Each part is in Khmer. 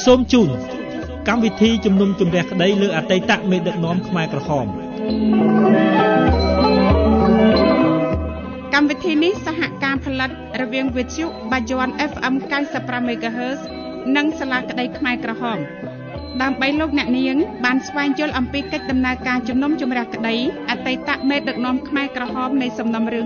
សូមជូនកម្មវិធីជំនុំជម្រះក្តីលើអតីតមេដឹកនាំខ្មែរក្រហមកម្មវិធីនេះសហការផលិតរវាងវិទ្យុបាយ័ន FM 95 MHz និងសាលាក្តីខ្មែរក្រហមដើម្បីលោកអ្នកនាងបានស្វែងយល់អំពីកិច្ចដំណើរការជំនុំជម្រះក្តីអតីតមេដឹកនាំខ្មែរក្រហមនៃសំណុំរឿង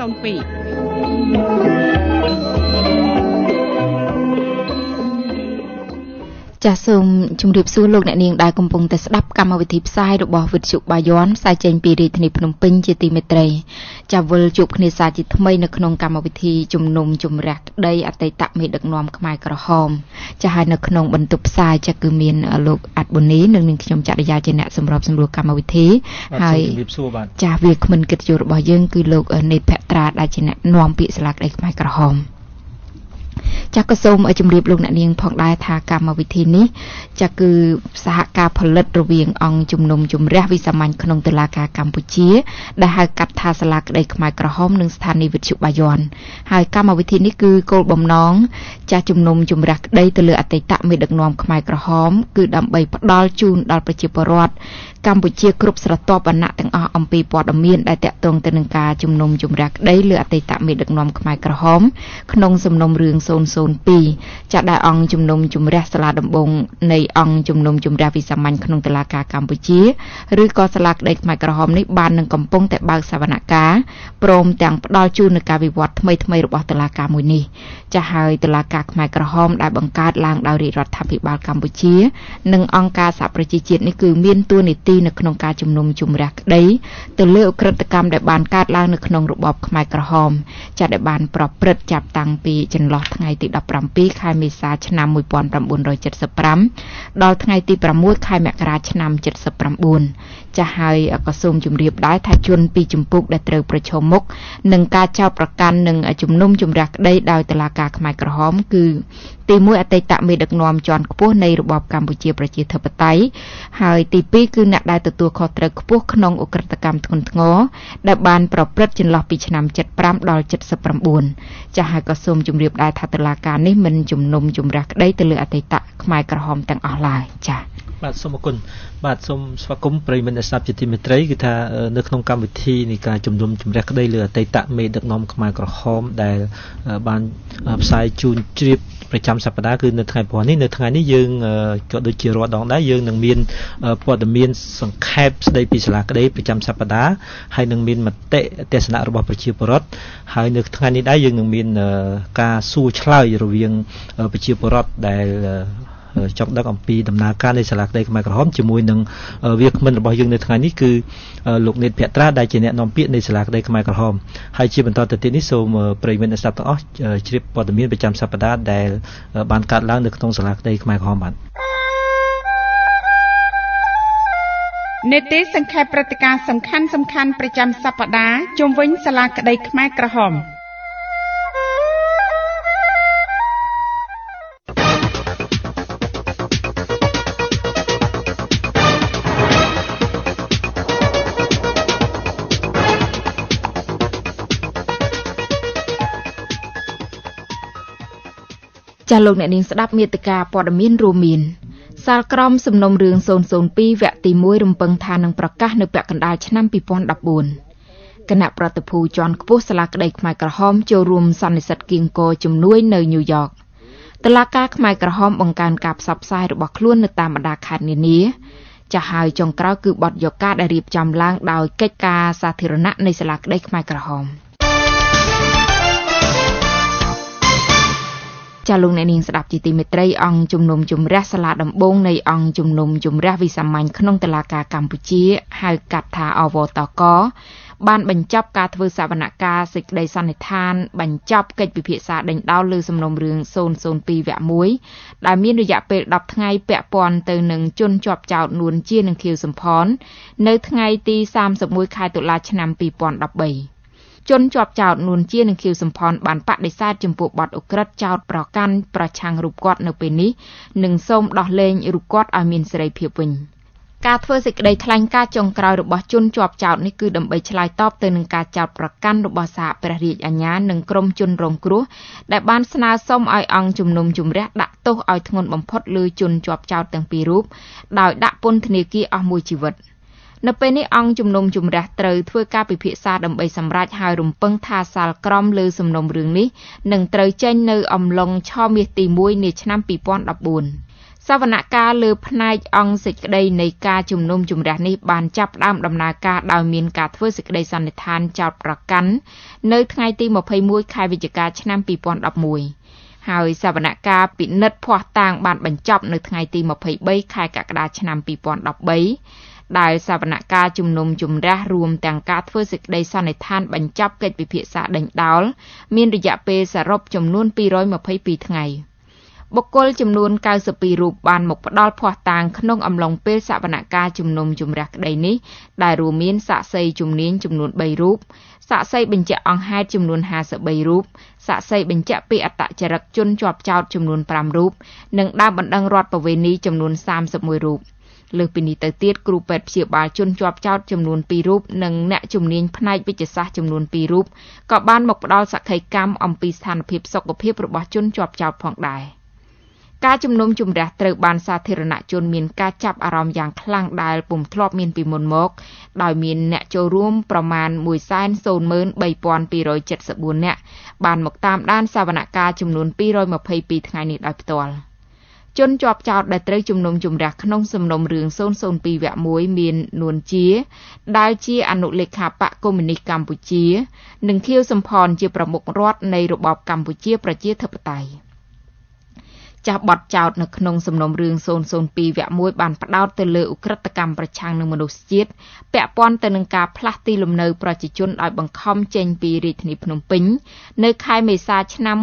002 ចាសសូមជម្រាបសួរលោកអ្នកនាងដែលកំពុងតែស្ដាប់កម្មវិធីផ្សាយរបស់វិទ្យុបាយ័នផ្សាយចេញពីរាជធានីភ្នំពេញជាទីមេត្រីចាសវិលជួបគ្នាសាជាថ្មីនៅក្នុងកម្មវិធីជំនុំជម្រះក្តីអតីតមេដឹកនាំខ្មែរក្រហមចាសហើយនៅក្នុងបន្ទប់ផ្សាយចាសគឺមានលោកអាត់ប៊ូនីនិងនាងខ្ញុំចរិយាជាអ្នកសម្របសម្រួលកម្មវិធីហើយចាសវាគ្មិនកិត្តិយសរបស់យើងគឺលោកនេតភក្ត្រាដែលជាអ្នកនាំពាក្យសាលាក្តីខ្មែរក្រហមចាក់ក៏សូមជម្រាបលោកអ្នកនាងផងដែរថាកម្មវិធីនេះចាក់គឺសហការផលិតរវាងអង្គជំនុំជម្រះវិសាមញ្ញក្នុងតុលាការកម្ពុជាដែលហៅកាត់ថាសាលាក្តីខ្មែរក្រហមនិងស្ថានីយវិទ្យុបាយ័នហើយកម្មវិធីនេះគឺគោលបំណងចាស់ជំនុំជម្រះក្តីទៅលើអតីតមេដឹកនាំខ្មែរក្រហមគឺដើម្បីផ្ដល់ជូនដល់ប្រជាពលរដ្ឋកម្ពុជាគ្រប់ស្រទាប់វណ្ណៈទាំងអស់អំពីព័ត៌មានដែលតាក់ទងទៅនឹងការជំនុំជម្រះក្តីលើអតីតមេដឹកនាំខ្មែរក្រហមក្នុងសំណុំរឿង002ចាក់ដែលអង្គជំនុំជម្រះសាលាដំបងនៃអង្គជំនុំជម្រះវិសាមញ្ញក្នុងតុលាការកម្ពុជាឬក៏សាលាក្តីខ្មែរក្រហមនេះបាននឹងកំពុងតែបើកសវនកម្មព្រមទាំងផ្ដល់ជូននូវការវិវត្តថ្មីៗរបស់តុលាការមួយនេះចាស់ហើយតុលាការខ្មែរក្រហមដែលបង្កើតឡើងដោយរាជរដ្ឋាភិបាលកម្ពុជានិងអង្គការសហប្រជាជាតិនេះគឺមានតួនាទីនៅក្នុងការជំនុំជម្រះក្តីទៅលើអក្រិតកម្មដែលបានកើតឡើងនៅក្នុងរបបខ្មែរក្រហមចាត់ដែលបានប្រព្រឹត្តចាប់តាំងពីចន្លោះថ្ងៃទី17ខែមេសាឆ្នាំ1975ដល់ថ្ងៃទី6ខែមករាឆ្នាំ79ចាស់ហើយក៏សូមជម្រាបដែរថាជនពីចម្ពោះដែលត្រូវប្រឈមមុខនឹងការចោទប្រកាន់និងជំនុំជម្រះក្តីដោយតុលាការខ្មែរក្រហមគឺទី1អតីតមេដឹកនាំជាន់ខ្ពស់នៃរបបកម្ពុជាប្រជាធិបតេយ្យហើយទី2គឺអ្នកដែលទទួលខុសត្រូវខ្ពស់ក្នុងអក្រិតកម្មធ្ងន់ធ្ងរដែលបានប្រព្រឹត្តចន្លោះពីឆ្នាំ75ដល់79ចាស់ហើយក៏សូមជម្រាបដែរថាតុលាការនេះមិនជំនុំជម្រះក្តីទៅលើអតីតខ្មែរក្រហមទាំងអស់ឡើយចា៎បាទសូមអរគុណបាទសូមស្វាគមន៍ប្រិយមិត្តអ្នកស្ដាប់ជាទីមេត្រីគឺថានៅក្នុងកម្មវិធីនៃការជំនុំជម្រះក្តីលើអតីតមេដឹកនាំខ្មែរក្រហមដែលបានផ្សាយជូនជ្រាបប្រចាំសប្តាហ៍គឺនៅថ្ងៃព្រហស្បតិ៍នេះនៅថ្ងៃនេះយើងក៏ដូចជារាល់ដងដែរយើងនឹងមានព័ត៌មានសង្ខេបស្ដីពីសាលាក្តីប្រចាំសប្តាហ៍ហើយនឹងមានមតិទស្សនៈរបស់ប្រជាពលរដ្ឋហើយនៅថ្ងៃនេះដែរយើងនឹងមានការសួរឆ្លើយរវាងប្រជាពលរដ្ឋដែលចង់ដឹងអំពីដំណើរការនៃសាលាក្តីខ្មែរក្រហមជាមួយនឹងវាគ្មិនរបស់យើងនៅថ្ងៃនេះគឺលោកនេតភក្ត្រាដែលជាអ្នកនាំពាក្យនៃសាលាក្តីខ្មែរក្រហមហើយជាបន្តទៅទៀតនេះសូមប្រិយមិត្តអ្នកស្ដាប់ទាំងអស់ជ្រាបព័ត៌មានប្រចាំសប្តាហ៍ដែលបានកើតឡើងនៅក្នុងសាលាក្តីខ្មែរក្រហមបាទនេតិសង្ខេបព្រឹត្តិការណ៍សំខាន់ប្រចាំសប្តាហ៍ជុំវិញសាលាក្តីខ្មែរក្រហមចាលោកអ្នកនាងស្ដាប់មាតិកាព័ត៌មានរួមមានសាលក្រមសំណុំរឿង002វគ្គទី1រំពឹងថានឹងប្រកាសនៅពាក់កណ្ដាលឆ្នាំ2014គណៈប្រតិភូជាន់ខ្ពស់សាលាក្តីខ្មែរក្រហមចូលរួមសន្និសីទគៀងគរជំនួយនៅញូវយ៉កតុលាការខ្មែរក្រហមបង្កើនការផ្សព្វផ្សាយរបស់ខ្លួននៅតាមបណ្ដាខេត្តនានាចាស់ហើយចុងក្រោយគឺបទយកការដែលរៀបចំឡើងដោយកិច្ចការសាធារណៈនៃសាលាក្តីខ្មែរក្រហមចាលោកអ្នកនាងស្ដាប់ជាទីមេត្រីអង្គជំនុំជម្រះសាលាដំបងនៃអង្គជំនុំជម្រះវិសាមញ្ញក្នុងតុលាការកម្ពុជាហៅកាត់ថាអវតកបានបញ្ចប់ការធ្វើសវនកម្មសេចក្តីសន្និដ្ឋានបញ្ចប់កិច្ចពិភាក្សាដេញដោលលើសំណុំរឿង002វគ្គ1ដែលមានរយៈពេល10ថ្ងៃពាក់ព័ន្ធទៅនឹងជនជាប់ចោទនួនជានិងខៀវសំផននៅថ្ងៃទី31ខែតុលាឆ្នាំ2013ជនជាប់ចោទនួនជានិងខៀវសំផនបានបដិសេធចំពោះបទឧក្រិដ្ឋចោទប្រកាន់ប្រឆាំងរូបគាត់នៅពេលនេះនិងសូមដោះលែងរូបគាត់ឲ្យមានសេរីភាពវិញការធ្វើសេចក្តីថ្លែងការណ៍ចុងក្រោយរបស់ជនជាប់ចោទនេះគឺដើម្បីឆ្លើយតបទៅនឹងការចោទប្រកាន់របស់សហព្រះរាជអាជ្ញានិងក្រុមជនរងគ្រោះដែលបានស្នើសុំឲ្យអង្គជំនុំជម្រះដាក់ទោសឲ្យធ្ងន់បំផុតលើជនជាប់ចោទទាំងពីររូបដោយដាក់ពន្ធនាគារអស់មួយជីវិតនៅពេលនេះអង្គជំនុំជម្រះត្រូវធ្វើការពិភាក្សាដើម្បីសម្រេចហើយរំពឹងថាសាលក្រមលើសំណុំរឿងនេះនឹងត្រូវចេញនៅអំឡុងឆមាសទី1នៃឆ្នាំ2014 សវនកម្មលើផ្នែកអង្គសេចក្តីនៃការជំនុំជម្រះនេះបានចាប់ផ្ដើមដំណើរការដោយមានការធ្វើសេចក្តីសន្និដ្ឋានចោទប្រកាន់នៅថ្ងៃទី21ខែវិច្ឆិកាឆ្នាំ2011ហើយសវនកម្មពិនិត្យភស្តុតាងបានបញ្ចប់នៅថ្ងៃទី23ខែកក្កដាឆ្នាំ2013ដែលសវនកម្មជំនុំជម្រះរួមទាំងការធ្វើសេចក្តីសន្និដ្ឋានបញ្ចប់កិច្ចពិភាក្សាដេញដោលមានរយៈពេលសរុបចំនួន222ថ្ងៃបុគ្គលចំនួន92រូបបានមកផ្ដល់ភស្តុតាងក្នុងអំឡុងពេលសវនកម្មជំនុំជម្រះក្តីនេះដែលរួមមានសាក្សីជំនាញចំនួន3រូបសាក្សីបញ្ជាក់អង្គហេតុចំនួន53រូបសាក្សីបញ្ជាក់ពីអត្តចរិតជនជាប់ចោទចំនួន5រូបនិងដើមបណ្ដឹងរដ្ឋប្រវេណីចំនួន31រូបលើសពីនេះទៅទៀតគ្រូពេទ្យព្យាបាលជនជាប់ចោទចំនួន2រូបនិងអ្នកជំនាញផ្នែកវិទ្យាសាស្ត្រចំនួន2រូបក៏បានមកផ្ដល់សក្ខីកម្មអំពីស្ថានភាពសុខភាពរបស់ជនជាប់ចោទផងដែរការជំនុំជម្រះត្រូវបានសាធារណជនមានការចាប់អារម្មណ៍យ៉ាងខ្លាំងដែលពុំធ្លាប់មានពីមុនមកដោយមានអ្នកចូលរួមប្រមាណ 1,033,274 នាក់បានមកតាមដានសវនកម្មចំនួន222ថ្ងៃនេះដោយផ្ទាល់ជនជាប់ចោទដែលត្រូវជំនុំជម្រះក្នុងសំណុំរឿង002វគ្គ1មាននួនជាដែលជាអនុលេខាបកកុម្មុយនីសកម្ពុជានិងខៀវសំផនជាប្រមុខរដ្ឋនៃរបបកម្ពុជាប្រជាធិបតេយ្យចាស់បទចោទនៅក្នុងសំណុំរឿង002វគ្គ1បានផ្ដោតទៅលើឧក្រិដ្ឋកម្មប្រឆាំងនឹងមនុស្សជាតិពាក់ព័ន្ធទៅនឹងការផ្លាស់ទីលំនៅប្រជាជនដោយបង្ខំចេញពីរាជធានីភ្នំពេញនៅខែមេសាឆ្នាំ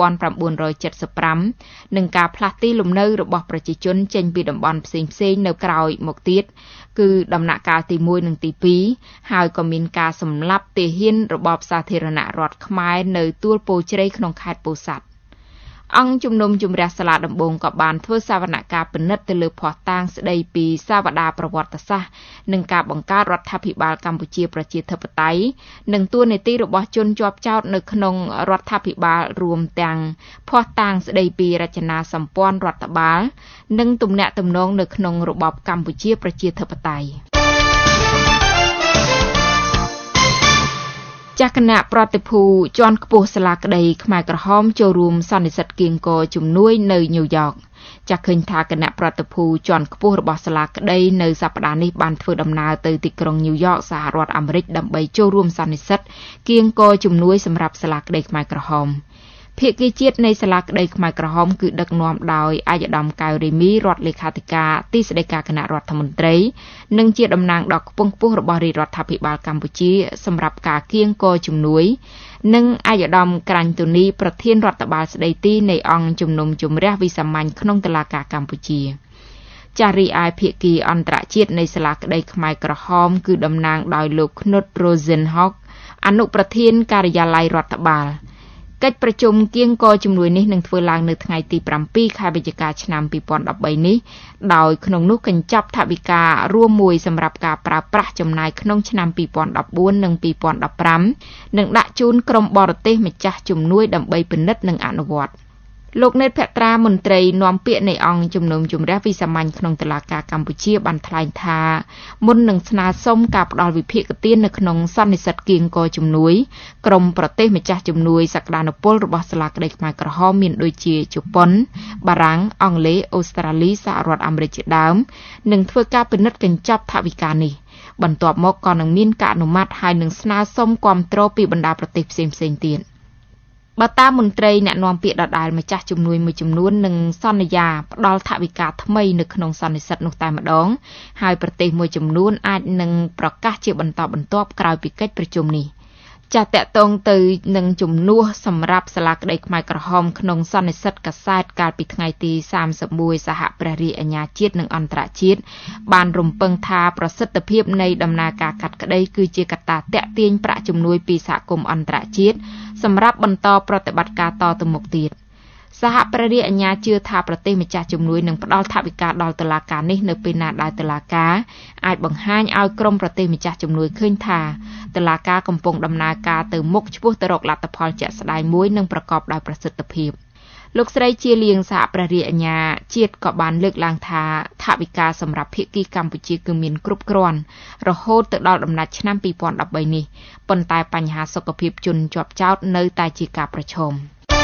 1975និងការផ្លាស់ទីលំនៅរបស់ប្រជាជនចេញពីតំបន់ផ្សេងៗនៅក្រោយមកទៀតគឺដំណាក់កាលទី1និងទី2ហើយក៏មានការសម្លាប់ទាហានរបបសាធារណរដ្ឋខ្មែរនៅទួលពោធិ៍ជ្រៃក្នុងខេត្តពោធិ៍សាត់អង្គជំនុំជម្រះសាលាដំបងក៏បានធ្វើសវនកម្មពិនិត្យទៅលើភស្តុតាងស្ដីពីសាវតាប្រវត្តិសាស្ត្រនិងការបង្កើតរដ្ឋាភិបាលកម្ពុជាប្រជាធិបតេយ្យនិងតួនាទីរបស់ជនជាប់ចោទនៅក្នុងរដ្ឋាភិបាលរួមទាំងភស្តុតាងស្ដីពីរចនាសម្ព័ន្ធរដ្ឋបាលនិងទំនាក់ទំនងនៅក្នុងរបបកម្ពុជាប្រជាធិបតេយ្យចាស់គណៈប្រតិភូជាន់ខ្ពស់សាលាក្តីខ្មែរក្រហមចូលរួមសន្និសីទគៀងគរជំនួយនៅញូវយ៉កចាស់ឃើញថាគណៈប្រតិភូជាន់ខ្ពស់របស់សាលាក្តីនៅសប្តាហ៍នេះបានធ្វើដំណើរទៅទីក្រុងញូវយ៉កសហរដ្ឋអាមេរិកដើម្បីចូលរួមសន្និសីទគៀងគរជំនួយសម្រាប់សាលាក្តីខ្មែរក្រហមភាគីជាតិនៃសាលាក្តីខ្មែរក្រហមគឺដឹកនាំដោយអាយដាមកៅរីមីរដ្ឋលេខាធិការទីស្តីការគណៈរដ្ឋមន្ត្រីនិងជាតំណាងដ៏ខ្ពង់ខ្ពស់របស់រាជរដ្ឋាភិបាលកម្ពុជាសម្រាប់ការគៀងគរជំនួយនិងអាយដាមក្រាញ់ទូនីប្រធានរដ្ឋបាលស្តីទីនៃអង្គជំនុំជម្រះវិសាមញ្ញក្នុងតុលាការកម្ពុជាចារីឯភាគីអន្តរជាតិនៃសាលាក្តីខ្មែរក្រហមគឺតំណាងដោយលោក Knut Rosenhock អនុប្រធានការិយាល័យរដ្ឋបាលកិច្ចប្រជុំគៀងគរជំនួយនេះនឹងធ្វើឡើងនៅថ្ងៃទី7ខែវិច្ឆិកាឆ្នាំ2013នេះដោយក្នុងនោះកញ្ចប់ថវិការួមមួយសម្រាប់ការប្រើប្រាស់ចំណាយក្នុងឆ្នាំ2014និង2015និងដាក់ជូនក្រុមបរទេសម្ចាស់ជំនួយដើម្បីពិនិត្យនិងអនុវត្តលោកនេតភត្រាមន្ត្រីនាំពាក្យនៃអង្គជំនុំជម្រះវិសាមញ្ញក្នុងតុលាការកម្ពុជាបានថ្លែងថាមុននឹងស្នើសុំការផ្ដល់វិភាគទាននៅក្នុងសន្និសីទគៀងគរជំនួយក្រុមប្រទេសម្ចាស់ជំនួយសក្តានុពលរបស់សាលាក្តីខ្មែរក្រហមមានដូចជាជប៉ុនបារាំងអង់គ្លេសអូស្ត្រាលីសហរដ្ឋអាមេរិកជាដើមនឹងធ្វើការពិនិត្យកញ្ចប់ថវិកានេះបន្ទាប់មកក៏នឹងមានការអនុម័តហើយនឹងស្នើសុំគាំទ្រពីបណ្ដាប្រទេសផ្សេងៗទៀតបើតាមមន្ត្រីអ្នកនាំពាក្យដដែលម្ចាស់ជំនួយមួយចំនួននឹងសន្យាផ្ដល់ថវិកាថ្មីនៅក្នុងសន្និសីទនោះតែម្ដងហើយប្រទេសមួយចំនួនអាចនឹងប្រកាសជាបន្តបន្ទាប់ក្រោយពីកិច្ចប្រជុំនេះចាតតងទៅនឹងជំនួសសម្រាប់សាលាក្តីខ្មែរក្រហមក្នុងសន្និសីទកាសែតកាលពីថ្ងៃទី31សហព្រះរាជអាជ្ញាជាតិនិងអន្តរជាតិបានរំពឹងថាប្រសិទ្ធភាពនៃដំណើរការកាត់ក្តីគឺជាកត្តាទាក់ទាញប្រាក់ជំនួយពីសហគមន៍អន្តរជាតិសម្រាប់បន្តប្រតិបត្តិការតទៅមុខទៀតសសហប្រតិអាជ្ញាជឿថាប្រទេសម្ចាស់ជំនួយនឹងផ្ដល់ថវិកាដល់តុលាការនេះនៅពេលណាដែលតុលាការអាចបង្ហាញឲ្យក្រុមប្រទេសម្ចាស់ជំនួយឃើញថាតុលាការកំពុងដំណើរការទៅមុខឆ្ពោះទៅរកលទ្ធផលជាក់ស្ដែងមួយនិងប្រកបដោយប្រសិទ្ធភាពលោកស្រីជាលៀងសហប្រតិអាជ្ញាជាតិក៏បានលើកឡើងថាថវិកាសម្រាប់ភាគីកម្ពុជាគឺមានគ្រប់គ្រាន់រហូតទៅដល់ដំណាច់ឆ្នាំ2013នេះប៉ុន្តែបញ្ហាសុខភាពជនជាប់ចោតនៅតែជាការប្រឈម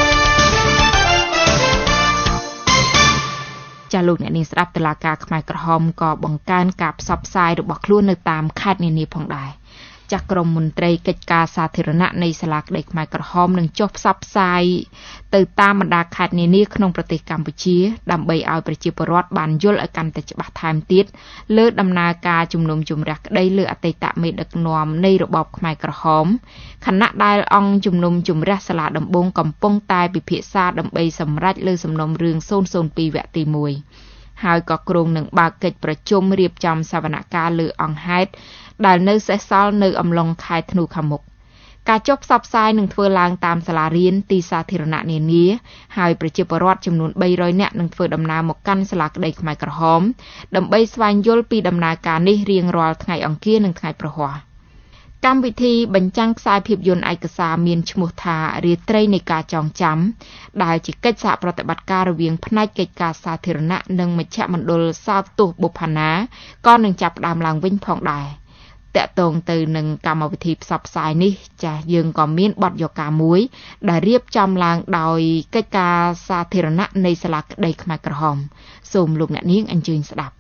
ចាលោកអ្នកនាងស្ដាប់តុលាការខ្មែរក្រហមក៏បង្កើនការផ្សព្វផ្សាយរបស់ខ្លួននៅតាមខេត្តនានាផងដែរចាស់ក្រមមន្ត្រីកិច្ចការសាធារណៈនៃសាលាក្តីខ្មែរក្រហមនឹងចុះផ្សព្វផ្សាយទៅតាមបណ្ដាខេត្តនានាក្នុងប្រទេសកម្ពុជាដើម្បីឲ្យប្រជាពលរដ្ឋបានយល់ឲ្យកាន់តែច្បាស់ថែមទៀតលើដំណើរការជំនុំជម្រះក្តីលើអតីតមេដឹកនាំនៃរបបខ្មែរក្រហមខណៈដែលអង្គជំនុំជម្រះសាលាដំបងកំពុងតែពិភាក្សាដើម្បីសម្រេចលើសំណុំរឿង002វគ្គទី1ហើយក៏គ្រោងនឹងបើកកិច្ចប្រជុំរៀបចំសវនកម្មលើអង្គហេតុដែលនៅសេសសល់នៅអំឡុងខែធ្នូខាងមុខការចុះផ្សព្វផ្សាយនឹងធ្វើឡើងតាមសាលារៀនទីសាធារណៈនានាហើយប្រជាពលរដ្ឋចំនួន300នាក់នឹងធ្វើដំណើរមកកាន់សាលាក្តីខ្មែរក្រហមដើម្បីស្វែងយល់ពីដំណើរការនេះរៀងរាល់ថ្ងៃអង្គារនិងថ្ងៃប្រហ័សកម្មវិធីបញ្ចាំងខ្សែភាពយន្តឯកសារមានឈ្មោះថារាត្រីនៃការចងចាំដែលជាកិច្ចសហប្រតិបត្តិការរវាងផ្នែកកិច្ចការសាធារណៈនិងមជ្ឈមណ្ឌលសោតទស្សន៍បុប្ផាណាក៏នឹងចាប់ផ្ដើមឡើងវិញផងដែរតាក់ទងទៅនឹងកម្មវិធីផ្សព្វផ្សាយនេះចាស់យើងក៏មានបទយកាមួយដែលរៀបចំឡើងដោយកិច្ចការសាធារណៈនៃសាលាក្តីខ្មែរក្រហមសូមលោកអ្នកនាងអញ្ជើញស្ដាប់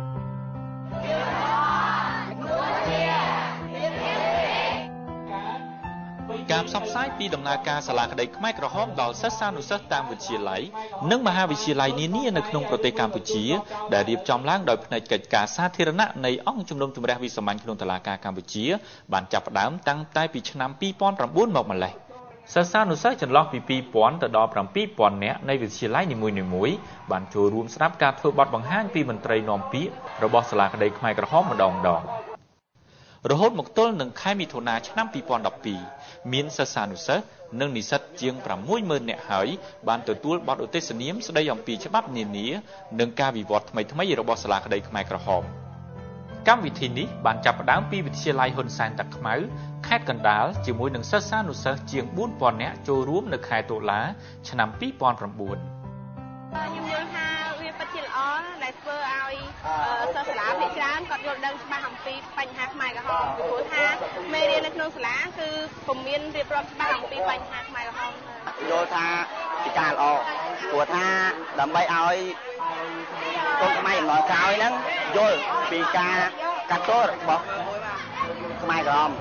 ការផ្សព្វផ្សាយពីដំណើរការសាលាក្តីខ្មែរក្រហមដល់សិស្សានុសិស្សតាមវិទ្យាល័យនិងមហាវិទ្យាល័យនានានៅក្នុងប្រទេសកម្ពុជាដែលរៀបចំឡើងដោយផ្នែកកិច្ចការសាធារណៈនៃអង្គជំនុំជម្រះវិសាមញ្ញក្នុងតុលាការកម្ពុជាបានចាប់ផ្ដើមតាំងតែពីឆ្នាំ2009មកម្លេះសិស្សានុសិស្សចន្លោះពី2000ទៅដល់7000នាក់នៃវិទ្យាល័យនីមួយៗបានចូលរួមស្ដាប់ការធ្វើបទបង្ហាញពីមន្ត្រីនាំពាក្យរបស់សាលាក្តីខ្មែរក្រហមម្ដងរហូតមកទល់នឹងខែមិថុនាឆ្នាំ2012មានសិស្សានុសិស្សនិងនិស្សិតជាង 60000 នាក់ហើយបានទទួលបទឧទ្ទិសនាមស្ដីអំពីច្បាប់នានានិងការវិវត្តថ្មីៗរបស់សាលាក្តីខ្មែរក្រហមកម្មវិធីនេះបានចាប់ផ្ដើមពីវិទ្យាល័យហ៊ុនសែនតាខ្មៅខេត្តកណ្ដាលជាមួយនឹងសិស្សានុសិស្សជាង 4000 នាក់ចូលរួមនៅខែតុលាឆ្នាំ2009ខ្ញុំយល់ថាវាពិតជាល្អដែលធ្វើឲ្យសិស្សសាលាភាគច្រើនគាត់យល់ដឹងច្បាស់អំពីបញ្ហាខ្មែរក្រហមពីព្រោះថាមេរៀននៅក្នុងសាលាគឺពុំមានរៀបរាប់ច្បាស់អំពីបញ្ហាខ្មែរក្រហមយល់ថាជាការល្អព្រោះថាដើម្បីឲ្យកូនខ្មែរចំនួនក្រោយហ្នឹងយល់ពីការកាត់ទោសរបស់ខ្មែរក្រហម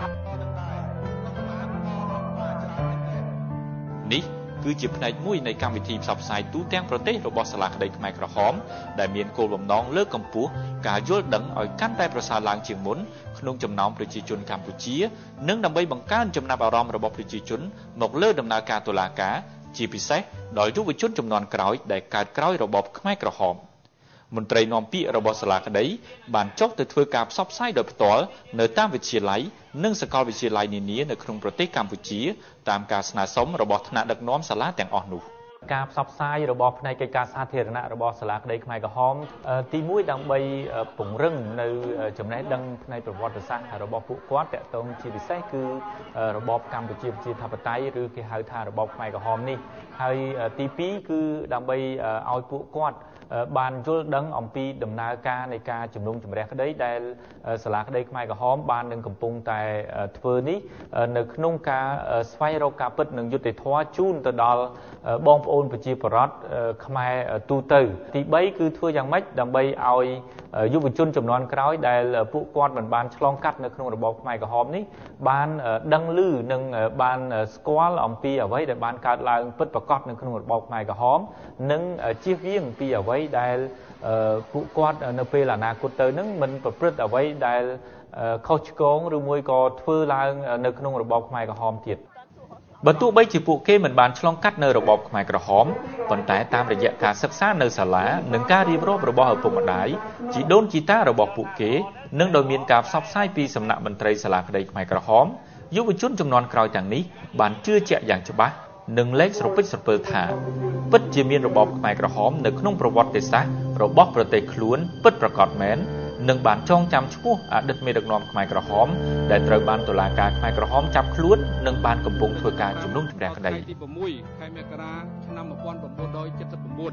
នេះគឺជាផ្នែកមួយនៃកម្មវិធីផ្សព្វផ្សាយទូទាំងប្រទេសរបស់សាលាក្តីខ្មែរក្រហមដែលមានគោលបំណងលើកកម្ពស់ការយល់ដឹងឲ្យកាន់តែប្រសើរឡើងជាងមុនក្នុងចំណោមប្រជាជនកម្ពុជានិងដើម្បីបង្កើនចំណាប់អារម្មណ៍របស់ប្រជាជនមកលើដំណើរការតុលាការជាពិសេសដល់យុវជនជំនាន់ក្រោយដែលកើតក្រោយរបបខ្មែរក្រហមមន្ត្រីនាំពាក្យរបស់សាលាក្តីបានចុះទៅធ្វើការផ្សព្វផ្សាយដោយផ្ទាល់នៅតាមវិទ្យាល័យនិងសាកលវិទ្យាល័យនានានៅក្នុងប្រទេសកម្ពុជាតាមការស្នើសុំរបស់ថ្នាក់ដឹកនាំសាលាទាំងអស់នោះការផ្សព្វផ្សាយរបស់ផ្នែកកិច្ចការសាធារណៈរបស់សាលាក្តីខ្មែរក្រហមទី1ដើម្បីពង្រឹងនៅចំណេះដឹងផ្នែកប្រវត្តិសាស្ត្ររបស់ពួកគាត់តាក់ទងជាពិសេសគឺរបបកម្ពុជាប្រជាធិបតេយ្យឬគេហៅថារបបខ្មែរក្រហមនេះហើយទី2គឺដើម្បីឲ្យពួកគាត់បានយល់ដឹងអំពីដំណើរការនៃការជំនុំជម្រះក្តីដែលសាលាក្តីខ្មែរក្រហមបាននឹងកំពុងតែធ្វើនេះនៅក្នុងការស្វែងរកការពិតនិងយុត្តិធម៌ជូនទៅដល់បងប្អូនប្រជាពលរដ្ឋខ្មែរទូទៅទី3គឺធ្វើយ៉ាងម៉េចដើម្បីឲ្យយុវជនចំនួនក្រោយដែលពួកគាត់មិនបានឆ្លងកាត់នៅក្នុងរបបខ្មែរក្រហមនេះបានដឹងឮនិងបានស្គាល់អំពីអ្វីដែលបានកើតឡើងពិតប្រាកដនៅក្នុងរបបខ្មែរក្រហមនិងជៀសវាងពីអ្វីដែលពួកគាត់នៅពេលអនាគតទៅនឹងមិនប្រព្រឹត្តអ្វីដែលខុសឆ្គងឬមួយក៏ធ្វើឡើងនៅក្នុងរបបខ្មែរក្រហមទៀតបើទោះបីជាពួកគេមិនបានឆ្លងកាត់នៅរបបខ្មែរក្រហមប៉ុន្តែតាមរយៈការសិក្សានៅសាលានិងការរៀបរាប់របស់ឪពុកម្ដាយជីដូនជីតារបស់ពួកគេនិងដោយមានការផ្សព្វផ្សាយពីសំណាក់មន្ត្រីសាលាក្តីខ្មែរក្រហមយុវជនជំនាន់ក្រោយទាំងនេះបានជឿជាក់យ៉ាងច្បាស់និងលេខស្រពេចស្រពើថាពិតជាមានរបបខ្មែរក្រហមនៅក្នុងប្រវត្តិសាស្ត្ររបស់ប្រទេសខ្លួនពិតប្រាកដមែននិងបានចងចាំឈ្មោះអតីតមេដឹកនាំខ្មែរក្រហមដែលត្រូវបានតុលាការខ្មែរក្រហមចាប់ខ្លួននិងបានកំពុងធ្វើការជំនុំជម្រះក្តីទី6ខែមករាឆ្នាំ1979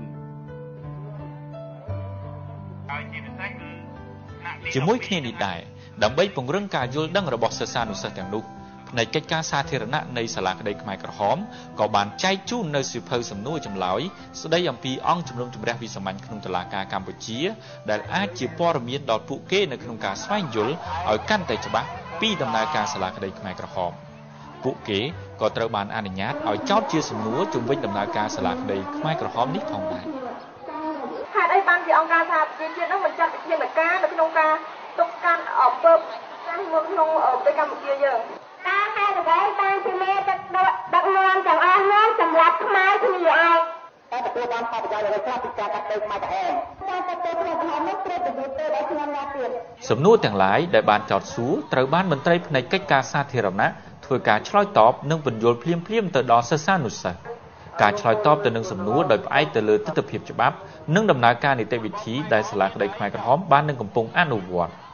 ជាមួយគ្នានេះដែរដើម្បីពង្រឹងការយល់ដឹងរបស់សិស្សានុសិស្សទាំងនោះផ្នែកកិច្ចការសាធារណៈនៃសាលាក្តីខ្មែរក្រហមក៏បានចែកជូននៅសៀវភៅសំណួរចម្លើយស្ដីអំពីអង្គជំនុំជម្រះវិសាមញ្ញក្នុងតុលាការកម្ពុជាដែលអាចជាព័ត៌មានដល់ពួកគេនៅក្នុងការស្វែងយល់ឲ្យកាន់តែច្បាស់ពីដំណើរការសាលាក្តីខ្មែរក្រហមពួកគេក៏ត្រូវបានអនុញ្ញាតឲ្យចោទជាសំណួរជំវិញដំណើរការសាលាក្តីខ្មែរក្រហមនេះផងដែរហេតុអីបានជាអង្គការសហប្រជាជាតិនោះបញ្ចាត់វិធានការនៅក្នុងការទប់ស្កាត់អំពើចាស់មកក្នុងប្រទេសកម្ពុជាយើងការហេតុអ្វីបានជាមេដឹកនាំទាំងអស់នោះសម្រាប់ខ្មែរគ្នាឯងតែទទួលបានផលប្រយោជន៍អ្វីខ្លះពីការកាត់ទោសខ្មែរក្រហមការកាត់ទោសខ្មែរក្រហមនោះត្រូវប្រយុទ្ធទៅដល់ឆ្នាំណាទៀតសំណួរទាំងឡាយដែលបានចោទសួរត្រូវបានមន្ត្រីផ្នែកកិច្ចការសាធារណៈធ្វើការឆ្លើយតបនិងពន្យល់ភ្លាមៗទៅដល់សិស្សានុសិស្សការឆ្លើយតបទៅនឹងសំណួរដោយផ្អែកទៅលើទិដ្ឋភាពច្បាប់និងដំណើរការនីតិវិធីដែលសាលាក្តីខ្មែរក្រហមបាននឹងកំពុងអនុវត្ត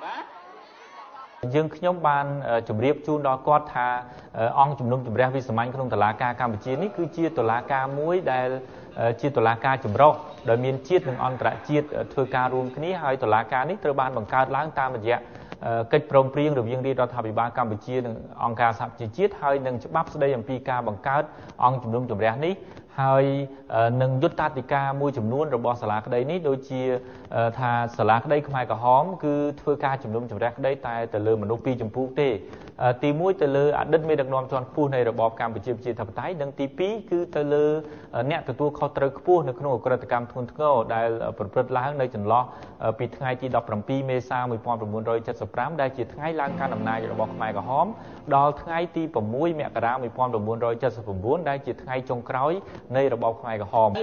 យើងខ្ញុំបានជម្រាបជូនដល់គាត់ថាអង្គជំនុំជម្រះវិសាមញ្ញក្នុងតុលាការកម្ពុជានេះគឺជាតុលាការមួយដែលជាតុលាការចម្រុះដោយមានជាតិនិងអន្តរជាតិធ្វើការរួមគ្នាហើយតុលាការនេះត្រូវបានបង្កើតឡើងតាមរយៈកិច្ចព្រមព្រៀងរវាងរាជរដ្ឋាភិបាលកម្ពុជានិងអង្គការសហប្រជាជាតិហើយនឹងច្បាប់ស្តីអំពីការបង្កើតអង្គជំនុំជម្រះនេះហើយនឹងយុត្តាធិការមួយចំនួនរបស់សាលាក្តីនេះដូចជាថាសាលាក្តីខ្មែរក្រហមគឺធ្វើការជំនុំជម្រះក្តីតែទៅលើមនុស្សពីរចម្ពោះទេទី1ទៅលើអតីតមេដឹកនាំជាន់ខ្ពស់នៃរបបកម្ពុជាប្រជាធិបតេយ្យនិងទី2គឺទៅលើអ្នកទទួលខុសត្រូវខ្ពស់នៅក្នុងអក្រិតកម្មធ្ងន់ធ្ងរដែលប្រព្រឹត្តឡើងនៅចន្លោះពីថ្ងៃទី17មេសា1975ដែលជាថ្ងៃឡើងកាន់អំណាចរបស់ខ្មែរក្រហមដល់ថ្ងៃទី6មករា1979ដែលជាថ្ងៃចុងក្រោយនៃរបបខ្មែរក្រហម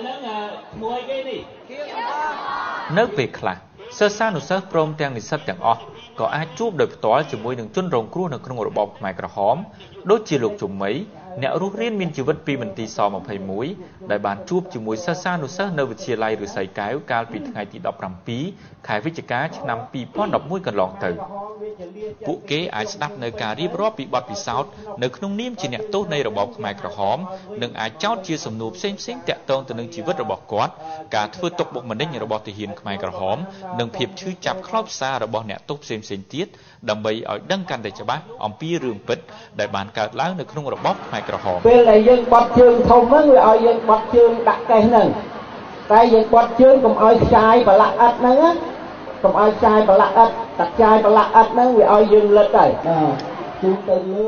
នៅពេលខ្លះសិស្សានុសិស្សព្រមទាំងនិស្សិតទាំងអស់ក៏អាចជួបដោយផ្ទាល់ជាមួយនឹងជនរងគ្រោះនៅក្នុងរបបខ្មែរក្រហមដូចជាលោកជុំមីអ្នករស់រានមានជីវិតពីមន្ទីរស21ដែលបានជួបជាមួយសិស្សានុសិស្សនៅវិទ្យាល័យឫស្សីកែវកាលពីថ្ងៃទី17ខែវិច្ឆិកាឆ្នាំ2011កន្លងទៅពួកគេអាចស្ដាប់នៅការរៀបរាប់ពីបទពិសោធន៍នៅក្នុងនាមជាអ្នកទោសនៃរបបខ្មែរក្រហមនិងអាចចោទជាសំណួរផ្សេងៗទាក់ទងទៅនឹងជីវិតរបស់គាត់ការធ្វើទុកបុកម្នេញរបស់ទាហានខ្មែរក្រហមនិងភាពឈឺចាប់ខ្លោចផ្សារបស់អ្នកទោសផ្សេងៗទៀតដើម្បីឲ្យដឹងកាន់តែច្បាស់អំពីរឿងពិតដែលបានកើតឡើងនៅក្នុងរបបខ្មែរក្រហមពេលដែលយើងបត់ជើងធំហ្នឹងវាឲ្យយើងបត់ជើងដាក់កេះហ្នឹងតែយើងបត់ជើងកុំឲ្យខ្ចាយប្រឡាក់អិតហ្នឹងកុំឲ្យខ្ចាយប្រឡាក់អិតតែខ្ចាយប្រឡាក់អិតហ្នឹងវាឲ្យយើងលិតហើយជូនទៅលើ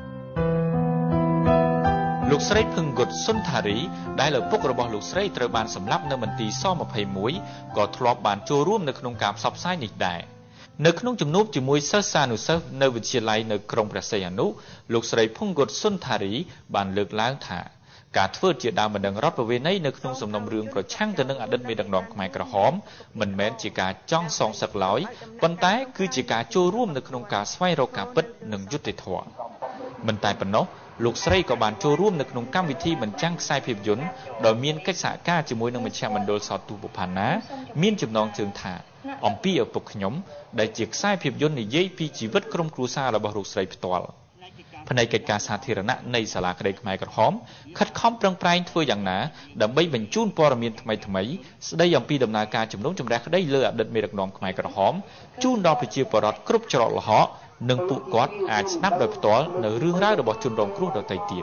លោកស្រីភឹងគុតសុនថារីដែលឪពុករបស់លោកស្រីត្រូវបានសម្លាប់នៅមន្ទីរស21ក៏ធ្លាប់បានចូលរួមនៅក្នុងការផ្សព្វផ្សាយនេះដែរនៅក្នុងជំនួបជាមួយសិស្សានុសិស្សនៅវិទ្យាល័យនៅក្រុងព្រះសីហនុលោកស្រីភឹងគុតសុនថារីបានលើកឡើងថាការធ្វើជាដើមបណ្ដឹងរដ្ឋប្រវេណីនៅក្នុងសំណុំរឿងប្រឆាំងទៅនឹងអតីតមេដឹកនាំខ្មែរក្រហមមិនមែនជាការចង់សងសឹកឡើយប៉ុន្តែគឺជាការចូលរួមនៅក្នុងការស្វែងរកការពិតនិងយុត្តិធម៌មិនតែប៉ុណ្ណោះលោកស្រីក៏បានចូលរួមនៅក្នុងកម្មវិធីបញ្ចាំងខ្សែភាពយន្តដោយមានកិច្ចសហការជាមួយនឹងមជ្ឈមណ្ឌលសោតទូបុប្ផាណាមានចំណងជើងថាអំពីឪពុកខ្ញុំដែលជាខ្សែភាពយន្តនិយាយពីជីវិតក្រុមគ្រួសាររបស់លោកស្រីផ្ទាល់ផ្នែកកិច្ចការសាធារណៈនៃសាលាក្តីខ្មែរក្រហមខិតខំប្រឹងប្រែងធ្វើយ៉ាងណាដើម្បីបញ្ជូនព័ត៌មានថ្មីៗស្ដីអំពីដំណើរការជំនុំជម្រះក្តីលើអតីតមេដឹកនាំខ្មែរក្រហមជូនដល់ប្រជាពលរដ្ឋគ្រប់ច្រកល្ហកនិងពួកគាត់អាចស្ដាប់ដោយផ្ទាល់នៅរឿងរ៉ាវរបស់ជនរងគ្រោះដទៃទៀត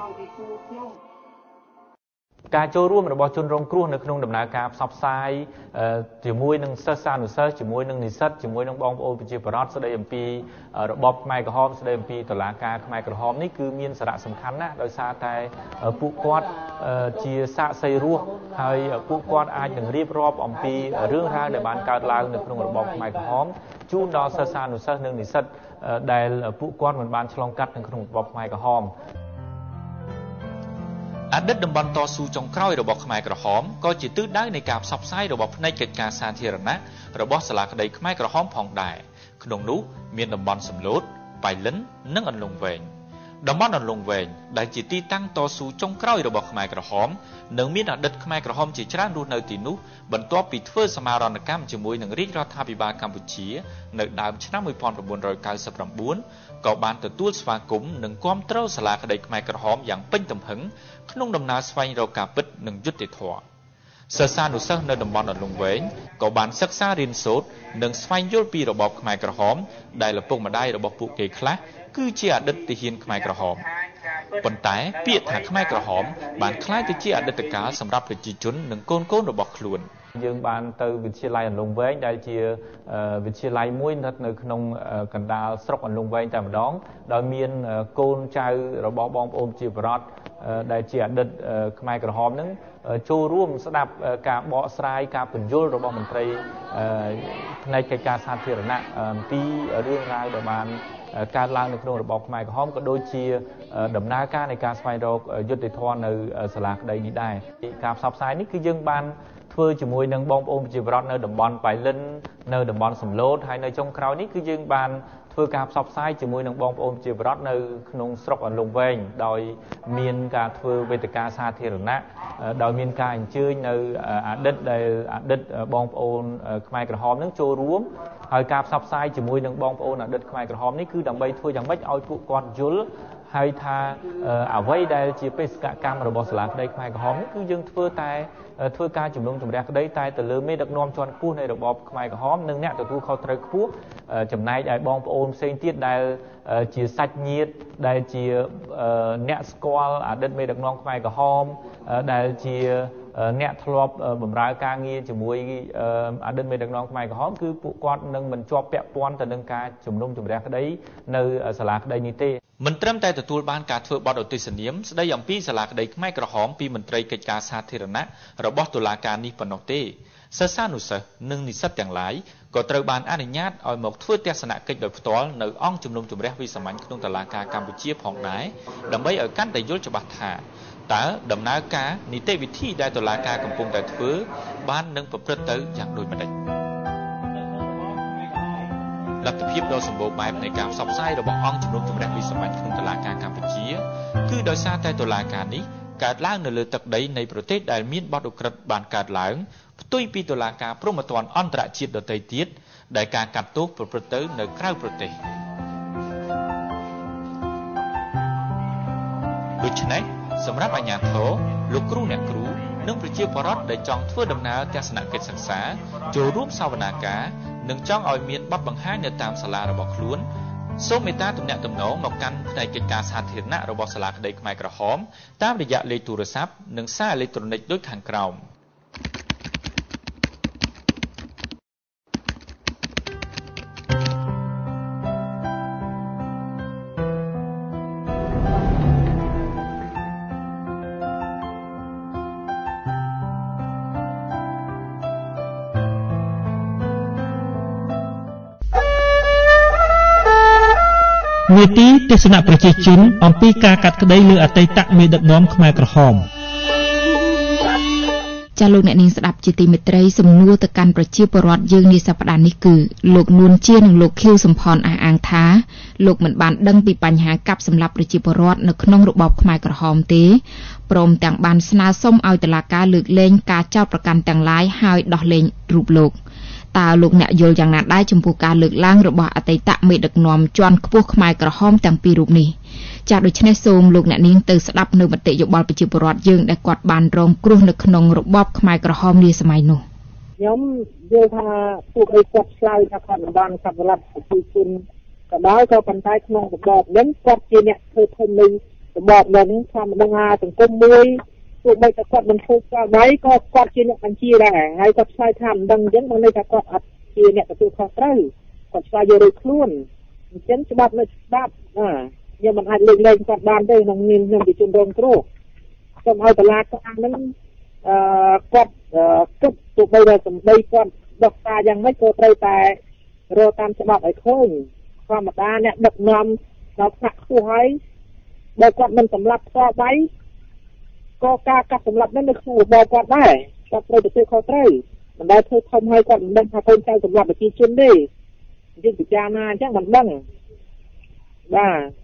ការចូលរួមរបស់ជនរងគ្រោះនៅក្នុងដំណើរការផ្សព្វផ្សាយជាមួយនឹងសិស្សានុសិស្សជាមួយនឹងនិស្សិតជាមួយនឹងបងប្អូនប្រជាពលរដ្ឋស្ដីអំពីរបបខ្មែរក្រហមស្ដីអំពីតុលាការខ្មែរក្រហមនេះគឺមានសារៈសំខាន់ណាស់ដោយសារតែពួកគាត់ជាសាក្សីរស់ហើយពួកគាត់អាចនឹងរៀបរាប់អំពីរឿងរ៉ាវដែលបានកើតឡើងនៅក្នុងរបបខ្មែរក្រហមជូនដល់សិស្សានុសិស្សនិងនិស្សិតដែលពួកគាត់មិនបានឆ្លងកាត់នៅក្នុងរបបខ្មែរក្រហមអតីតតំបន់តស៊ូចុងក្រោយរបស់ខ្មែរក្រហមក៏ជាទិសដៅនៃការផ្សព្វផ្សាយរបស់ផ្នែកកិច្ចការសាធារណៈរបស់សាលាក្តីខ្មែរក្រហមផងដែរក្នុងនោះមានតំបន់សំឡូតប៉ៃលិននិងអន្លង់វែងតំបន់អន្លង់វែងដែលជាទីតាំងតស៊ូចុងក្រោយរបស់ខ្មែរក្រហមនិងមានអតីតខ្មែរក្រហមជាច្រើនរស់នៅទីនោះបន្ទាប់ពីធ្វើសមារណកម្មជាមួយនឹងរាជរដ្ឋាភិបាលកម្ពុជានៅដើមឆ្នាំ1999ក៏បានទទួលស្វាគមន៍និងគាំទ្រសាលាក្តីខ្មែរក្រហមយ៉ាងពេញទំហឹងក្នុងដំណើរស្វែងរកការពិតនិងយុត្តិធម៌សិស្សានុសិស្សនៅតំបន់អន្លង់វែងក៏បានសិក្សារៀនសូត្រនិងស្វែងយល់ពីរបបខ្មែរក្រហមដែលឪពុកម្ដាយរបស់ពួកគេខ្លះគឺជាអតីតទាហានខ្មែរក្រហមប៉ុន្តែពាក្យថាខ្មែរក្រហមបានក្លាយទៅជាអតីតកាលសម្រាប់ប្រជាជននិងកូនៗរបស់ខ្លួនយើងបានទៅវិទ្យាល័យអន្លង់វែងដែលជាវិទ្យាល័យមួយស្ថិតនៅក្នុងកណ្ដាលស្រុកអន្លង់វែងតែម្ដងដោយមានកូនចៅរបស់បងប្អូនជាបរដ្ឋដែលជាអតីតខ្មែរក្រហមនឹងចូលរួមស្ដាប់ការបកស្រាយការពន្យល់របស់មន្ត្រីផ្នែកកិច្ចការសាធារណៈអំពីរឿងរ៉ាវដែលបានកើតឡើងនៅក្នុងរបបខ្មែរក្រហមក៏ដូចជាដំណើរការនៃការស្វែងរកយុត្តិធម៌នៅសាលាក្តីនេះដែរការផ្សព្វផ្សាយនេះគឺយើងបានធ្វើជាមួយនឹងបងប្អូនប្រជាពលរដ្ឋនៅតំបន់ប៉ៃលិននៅតំបន់សំឡូតហើយនៅចុងក្រោយនេះគឺយើងបានធ្វើការផ្សព្វផ្សាយជាមួយនឹងបងប្អូនប្រជាពលរដ្ឋនៅក្នុងស្រុកអន្លង់វែងដោយមានការធ្វើវេទិកាសាធារណៈដោយមានការអញ្ជើញនៅអតីតបងប្អូនខ្មែរក្រហមនឹងចូលរួមហើយការផ្សព្វផ្សាយជាមួយនឹងបងប្អូនអតីតខ្មែរក្រហមនេះគឺដើម្បីធ្វើយ៉ាងម៉េចឲ្យពួកគាត់យល់ហើយថាអ្វីដែលជាបេសកកម្មរបស់សាលាក្តីខ្មែរក្រហមនេះគឺយើងធ្វើការជំនុំជម្រះក្តីតែទៅលើមេដឹកនាំជាន់ខ្ពស់នៃរបបខ្មែរក្រហមនិងអ្នកទទួលខុសត្រូវខ្ពស់ចំណែកឯបងប្អូនផ្សេងទៀតដែលជាសាច់ញាតិដែលជាអ្នកស្គាល់អតីតមេដឹកនាំខ្មែរក្រហមដែលជាអ្នកធ្លាប់បម្រើការងារជាមួយអតីតមេដឹកនាំខ្មែរក្រហមគឺពួកគាត់នឹងមិនជាប់ពាក់ព័ន្ធទៅនឹងការជំនុំជម្រះក្តីនៅសាលាក្តីនេះទេមិនត្រឹមតែទទួលបានការធ្វើបទឧទ្ទិសនាមស្ដីអំពីសាលាក្តីខ្មែរក្រហមពីមន្ត្រីកិច្ចការសាធារណៈរបស់តុលាការនេះប៉ុណ្ណោះទេសិស្សានុសិស្សនិងនិស្សិតទាំងឡាយក៏ត្រូវបានអនុញ្ញាតឲ្យមកធ្វើទស្សនកិច្ចដោយផ្ទាល់នៅអង្គជំនុំជម្រះវិសាមញ្ញក្នុងតុលាការកម្ពុជាផងដែរដើម្បីឲ្យកាន់តែយល់ច្បាស់ថាតើដំណើរការនីតិវិធីដែលតុលាការកំពុងតែធ្វើបាននឹងប្រព្រឹត្តទៅយ៉ាងដូចម្តេចលទ្ធភាពដ៏សម្បូរបែបនៃការផ្សព្វផ្សាយរបស់អង្គជំនុំជម្រះវិសាមញ្ញក្នុងតុលាការកម្ពុជាគឺដោយសារតែតុលាការនេះកើតឡើងនៅលើទឹកដីនៃប្រទេសដែលមានបទឧក្រិដ្ឋបានកើតឡើងផ្ទុយពីតុលាការព្រហ្មទណ្ឌអន្តរជាតិដទៃទៀតដែលការកាត់ទោសប្រព្រឹត្តទៅនៅក្រៅប្រទេសដូច្នេះសម្រាប់អាជ្ញាធរលោកគ្រូអ្នកគ្រូនិងប្រជាពលរដ្ឋដែលចង់ធ្វើដំណើរទស្សនកិច្ចសិក្សាចូលរួមសវនាការនិងចង់ឲ្យមានបទបង្ហាញនៅតាមសាលារបស់ខ្លួនសូមមេត្តាទំនាក់ទំនងមកកាន់ផ្នែកកិច្ចការសាធារណៈរបស់សាលាក្តីខ្មែរក្រហមតាមរយៈលេខទូរស័ព្ទនិងសារអេឡិចត្រូនិកដូចខាងក្រោមនីតិទស្សនៈប្រជាជនអំពីការកាត់ក្តីលើអតីតមេដឹកនាំខ្មែរក្រហមចាលោកអ្នកនាងស្ដាប់ជាទីមេត្រីសំណួរទៅកាន់ប្រជាពលរដ្ឋយើងនាសប្តាហ៍នេះគឺលោកនួនជានិងលោកខៀវសំផនអះអាងថាលោកមិនបានដឹងពីបញ្ហាកាប់សម្លាប់ប្រជាពលរដ្ឋនៅក្នុងរបបខ្មែរក្រហមទេព្រមទាំងបានស្នើសុំឲ្យតុលាការលើកលែងការចោទប្រកាន់ទាំងឡាយហើយដោះលែងរូបលោកតើលោកអ្នកយល់យ៉ាងណាដែរចំពោះការលើកឡើងរបស់អតីតមេដឹកនាំជាន់ខ្ពស់ខ្មែរក្រហមទាំងពីររូបនេះចា៎ដូច្នេះសូមលោកអ្នកនាងទៅស្ដាប់នៅមតិយោបល់ប្រជាពលរដ្ឋយើងដែលគាត់បានរងគ្រោះនៅក្នុងរបបខ្មែរក្រហមនាសម័យនោះខ្ញុំយល់ថាពួកឯគាត់ឆ្លើយថាគាត់មិនបានកាប់សម្លាប់ប្រជាជនក៏ដោយក៏ប៉ុន្តែក្នុងរបបហ្នឹងគាត់ជាអ្នកធ្វើធំនៃរបបហ្នឹងថាមិនដឹងថាសង្គមមួយទោះបីតែគាត់មិនធ្វើស្គាល់ដៃក៏គាត់ជាអ្នកបញ្ជាដែរហើយគាត់ឆ្លើយថាមិនដឹងអញ្ចឹងមិនន័យថាគាត់អត់ជាអ្នកទទួលខុសត្រូវគាត់ឆ្លើយយករួចខ្លួនអញ្ចឹងច្បាប់នៅច្បាប់ខ្ញុំមិនអាចលើកលែងគាត់បានទេក្នុងនាមខ្ញុំជាជនរងគ្រោះសូមឲ្យតុលាការហ្នឹងគាត់គិតទោះបីតែសម្ដីគាត់ដោះសារយ៉ាងម៉េចក៏ត្រូវតែរកតាមច្បាប់ឲ្យឃើញធម្មតាអ្នកដឹកនាំដល់ថ្នាក់ខ្ពស់ហើយបើគាត់មិនសម្លាប់ផ្ទាល់ដៃក៏ការកាប់សម្លាប់នេះនៅក្នុងរបបគាត់ដែរគាត់ត្រូវទទួលខុសត្រូវមិនដែលធ្វើធំឲ្យគាត់មិនដឹងថាកូនចៅសម្លាប់ប្រជាជនទេយើងពិចារណាអញ្ចឹងមិនដឹងបាទ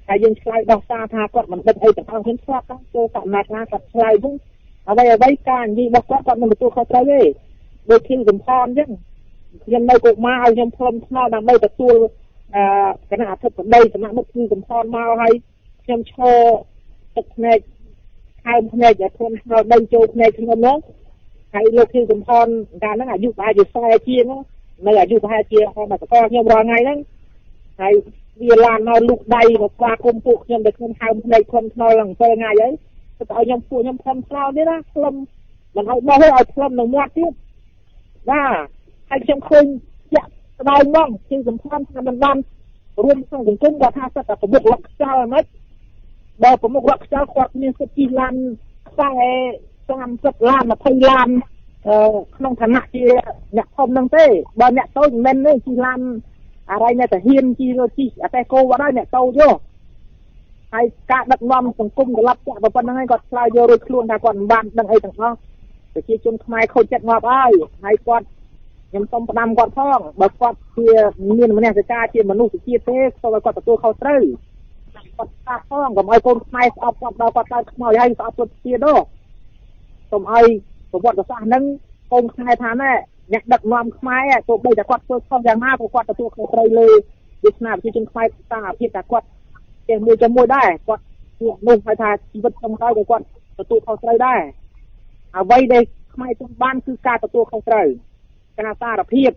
ហើយយើងឆ្លើយដោះសារថាគាត់មិនដឹងអីទាំងអស់ហ្នឹងស្លាប់ទៅចូលសមាជណាគាត់ឆ្លើយហ្នឹងអ្វីការនិយាយរបស់គាត់មិនទទួលខុសត្រូវទេដូចជាកំផនអញ្ចឹងខ្ញុំនៅកុមារឲ្យខ្ញុំផ្លុំថ្នល់ដើម្បីទទួលគណៈអធិបតីគណៈមុខគឺកំផនមកឲ្យខ្ញុំឈរទឹកភ្នែកហើមភ្នែកឲ្យធន់ថ្នល់ដីចូលភ្នែកខ្ញុំហ្នឹងហើយលោកគឺកំផនកាលហ្នឹងអាយុប្រហែលជា40ជាងនៅអាយុប្រហែលជាមកតកខ្ញុំរាល់ថ្ងៃហ្នឹងហើយវាឡានមកលុកដៃមកស្វាគមន៍ពួកខ្ញុំដែលខ្ញុំហើមភ្នែកធន់ថ្នល់ឡើង7ថ្ងៃហើយទៅឲ្យខ្ញុំពួកខ្ញុំធន់ថ្នល់ទៀតណាផ្លុំមិនឲ្យបោះឲ្យផ្លុំនឹងមាត់ទៀតបាទហើយខ្ញុំឃើញចាក់ស្ដាយហ្មងគឺសំខាន់ថាមិនបានរួមក្នុងសង្គមគាត់ថាសិតតែប្រមុខរកខ្យល់ហ្មងបើប្រមុខរកខ្យល់គាត់មានសិទ្ធិជិះឡានខ្សែ30ឡាន20ឡានក្នុងឋានៈជាអ្នកធំនឹងទេបើអ្នកតូចមិនមែនទេជិះឡានអរិយអ្នកតាហ៊ានជិះអតេកូបាត់ហើយអ្នកតូចយកហើយការដឹកនាំសង្គមកលាប់ចាក់ប៉ុណ្្នឹងហើយគាត់ឆ្លើយយករួចខ្លួនថាគាត់មិនបានដឹងអីទាំងអស់ប្រជាជនខ្មែរខូចចិត្តងាប់ហើយគាត់ខ្ញុំសូមផ្ដាំគាត់ផងបើគាត់ជាមានមនសិការជាមនុស្សជាតិទេសូមឲ្យគាត់ទទួលខុសត្រូវគាត់ស្ដាប់ផងកុំឲ្យកូនខ្មែរស្អប់គាត់ដល់គាត់កើតខ្មោចហើយស្អប់គាត់ទៀតទេសូមឲ្យប្រវត្តិសាស្ត្រហ្នឹងកូនខ្មែរថាណែអ្នកដឹកនាំខ្មែរទោះបីតែគាត់ធ្វើខុសយ៉ាងណាក៏គាត់ទទួលខុសត្រូវលើវាសនាប្រជាជនខ្មែរតាមអាភិបតែគាត់ចេះមួយចំមួយដែរគាត់នោះហៅថាជីវិតក្នុងក្រោយក៏គាត់ទទួលខុសត្រូវដែរអ្វីដែលខ្មែរចង់បានគឺការទទួលខុសត្រូវការសារភាព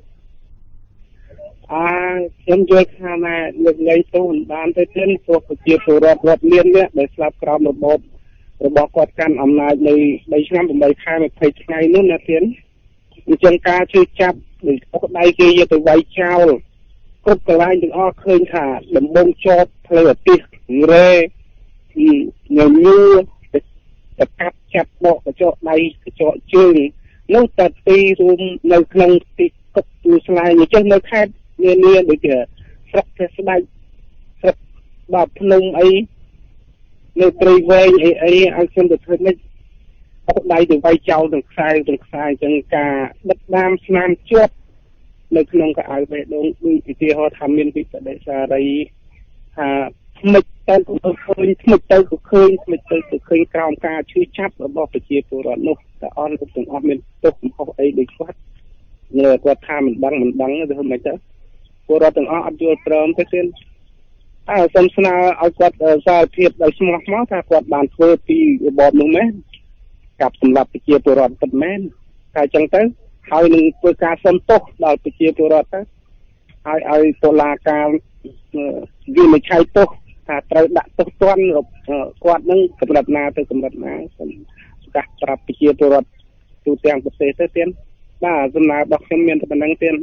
ខ្ញុំយល់ថាលើកលែងទៅមិនបានទេទេព្រោះប្រជាពលរដ្ឋរាប់លាននេះដែលស្លាប់ក្រោមរបបរបស់គាត់កាន់អំណាចនៅ3ឆ្នាំ8ខែ20ថ្ងៃនោះណាទៀតអញ្ចឹងការជួយចាប់ឬអុកដៃគេយកទៅវាយចោលគ្រប់កន្លែងទាំងអស់ឃើញថាដំបងជាប់ផ្លូវអាទិសរេញញូទៅកាប់ចាប់បកកញ្ចក់ដៃកញ្ចក់ជើងនោះតែទីរួមនៅក្នុងទីកប់ទូស្លាយអញ្ចឹងនៅខេត្តនាដូចជាស្រុកផ្ទះស្ដេចស្រុកបាត់ភ្នំអីនៅព្រៃវែងអីឲ្យខ្ញុំទៅធ្វើនេះអត់ដៃទៅវាយចោលទាំងខ្សែអញ្ចឹងការដិតដាមស្នាមជាប់នៅក្នុងកៅអៅបេះដូងដូចឧទាហរណ៍ថាមានវិបដិសារីថាថ្មិចទៅក៏ឃើញថ្មិចទៅក៏ឃើញថ្មិចទៅក៏ឃើញក្រោមការឈឺចាប់របស់ប្រជាពលរដ្ឋនោះតែអស់ទាំងអស់មានទុកកំហុសអីដូចគាត់នៅគាត់ថាមិនដឹងទៅធ្វើម៉េចទៅពលរដ្ឋទាំងអស់អត់យល់ព្រមទេទៀតសូមស្នើឲ្យគាត់សារភាពដោយស្មោះមកថាគាត់បានធ្វើពីរបបនោះមែនកាប់សម្រាប់ប្រជាពលរដ្ឋពិតមែនតែអញ្ចឹងទៅហើយនឹងធ្វើការសុំទោសដល់ប្រជាពលរដ្ឋទៅឲ្យតុលាការវិនិច្ឆ័យទោសថាត្រូវដាក់ទោសទណ្ឌគាត់នឹងកម្រិតណាទៅកម្រិតណាសូមប្រកាសប្រាប់ប្រជាពលរដ្ឋទូទាំងប្រទេសទៅទៀតបាទសំណើរបស់ខ្ញុំមានតែប៉ុណ្្នឹងទៀត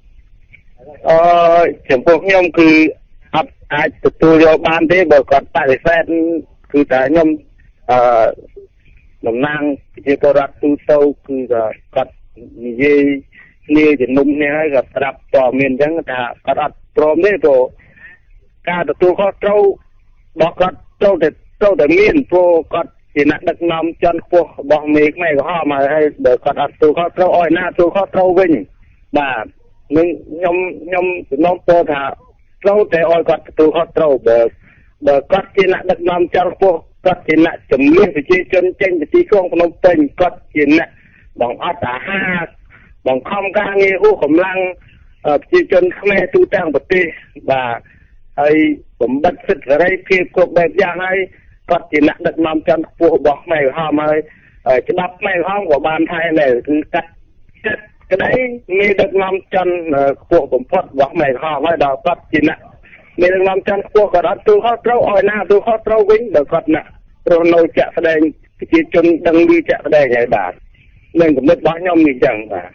ចំពោះខ្ញុំគឺអត់អាចទទួលយកបានទេបើគាត់បដិសេធគឺតែខ្ញុំតំណាងប្រជាពលរដ្ឋទូទៅគឺគាត់និយាយគ្នាជំនុំគ្នាហើយក៏ប្រាប់តមានអញ្ចឹងថាគាត់អត់ព្រមទេព្រោះការទទួលខុសត្រូវរបស់គាត់ត្រូវតែមានព្រោះគាត់ជាអ្នកដឹកនាំជាន់ខ្ពស់របស់មេខ្មែរក្រហមហើយបើគាត់អត់ទទួលខុសត្រូវឲ្យណាទទួលខុសត្រូវវិញបាទនឹងខ្ញុំសំណូមពរថាត្រូវតែឲ្យគាត់ទទួលខុសត្រូវបើគាត់ជាអ្នកដឹកនាំជាន់ខ្ពស់គាត់ជាអ្នកជំនះប្រជាជនចេញពីទីក្រុងភ្នំពេញគាត់ជាអ្នកបង្អត់អាហារបង្ខំការងារហួសកម្លាំងប្រជាជនខ្មែរទូទាំងប្រទេសបាទហើយបំបត្តិសិទ្ធិសេរីភាពគ្រប់បែបយ៉ាងហើយគាត់ជាអ្នកដឹកនាំជាន់ខ្ពស់របស់ខ្មែរក្រហមហើយច្បាប់ខ្មែរក្រហមក៏បានថែដែរគឺកាត់ក្តីមានដឹកនាំជាន់ខ្ពស់បំផុតរបស់ខ្មែរក្រហមហើយដល់គាត់ជាអ្នកមានដឹកនាំជាន់ខ្ពស់គាត់អត់ទូខុសត្រូវឲ្យណាទូខុសត្រូវវិញបើគាត់ណាព្រោះនៅចាក់ស្ដែងប្រជាជនដឹងឮចាក់ស្ដែងហើយបាទនឹងគំនិតរបស់ខ្ញុំនេះចឹង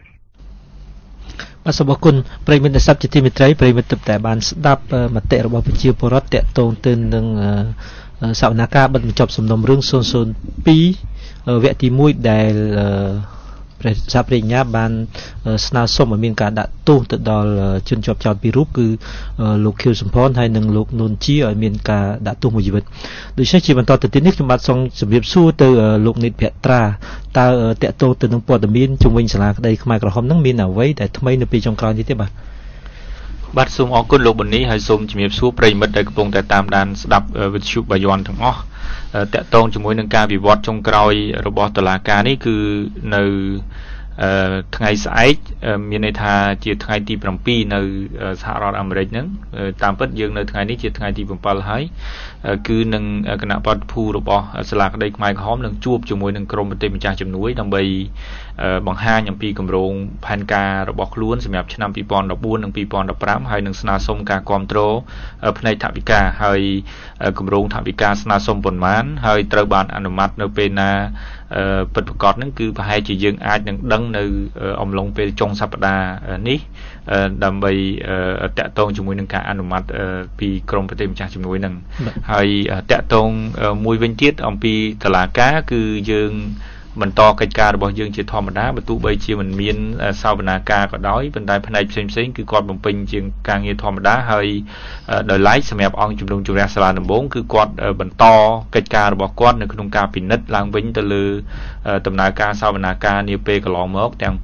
បាទសូមអរគុណប្រិយមិត្តស័ព្ទជាទីមេត្រីប្រិយមិត្តទើបតែបានស្ដាប់មតិរបស់ប្រជាពលរដ្ឋតាក់ទងទៅនឹងសវនកម្មបិទបញ្ចប់សំណុំរឿង002វគ្គទី1ដែលព្រះសាប្រញ្ញាបានស្នើសុំឲ្យមានការដាក់ទោសទៅដល់ជនជាប់ចោទពីររូបគឺលោកខៀវសំផនហើយនិងលោកនួនជាឲ្យមានការដាក់ទោសមួយជីវិតដូច្នេះជាបន្តទៅទៀតនេះខ្ញុំបាទសូមជម្រាបសួរទៅលោកនិតភត្រាតើតាក់ទងទៅនឹងព័ត៌មានជុំវិញសាលាក្តីខ្មែរក្រហមនឹងមានអ្វីដែលថ្មីនៅពេលចុងក្រោយនេះទេបាទបាទសូមអរគុណលោកប៊ុននេះហើយសូមជំរាបសួរប្រិយមិត្តដែលកំពុងតែតាមដានស្ដាប់វិទ្យុបាយ័នទាំងអស់តាក់ទងជាមួយនឹងការវិវត្តចុងក្រោយរបស់តុលាការនេះគឺនៅថ្ងៃស្អែកមានន័យថាជាថ្ងៃទី7នៅសហរដ្ឋអាមេរិកហ្នឹងតាមពិតយើងនៅថ្ងៃនេះជាថ្ងៃទី7ហើយគឺនឹងគណៈបព្វភូរបស់សាលាក្តីខ្មែរក្រហមនឹងជួបជាមួយនឹងក្រុមប្រទេសម្ចាស់ជំនួយដើម្បីបង្ហាញអំពីគម្រោងផែនការរបស់ខ្លួនសម្រាប់ឆ្នាំ2014និង2015ហើយនឹងស្នើសុំការគាំទ្រផ្នែកថវិកាហើយគម្រោងថវិកាស្នើសុំប៉ុន្មានហើយត្រូវបានអនុម័តនៅពេលណាពិតប្រាកដហ្នឹងគឺប្រហែលជាយើងអាចនឹងដឹងនៅអំឡុងពេលចុងសប្តាហ៍នេះដើម្បីតាក់ទងជាមួយនឹងការអនុម័តពីក្រមប្រទេសម្ចាស់ជំនួយហ្នឹងហើយតាក់ទងមួយវិញទៀតអំពីតុលាការគឺយើងបន្តកិច្ចការរបស់យើងជាធម្មតាបើទោះបីជាមិនមានសាវនាការក៏ដោយប៉ុន្តែផ្នែកផ្សេងៗគឺគាត់បំពេញជាការងារធម្មតាហើយដោយឡែកសម្រាប់អង្គជំនុំជម្រះសាលាដំបងគឺគាត់បន្តកិច្ចការរបស់គាត់នៅក្នុងការពិនិត្យឡើងវិញទៅលើដំណើរការសាវនាការនាពេលកន្លងមកទាំង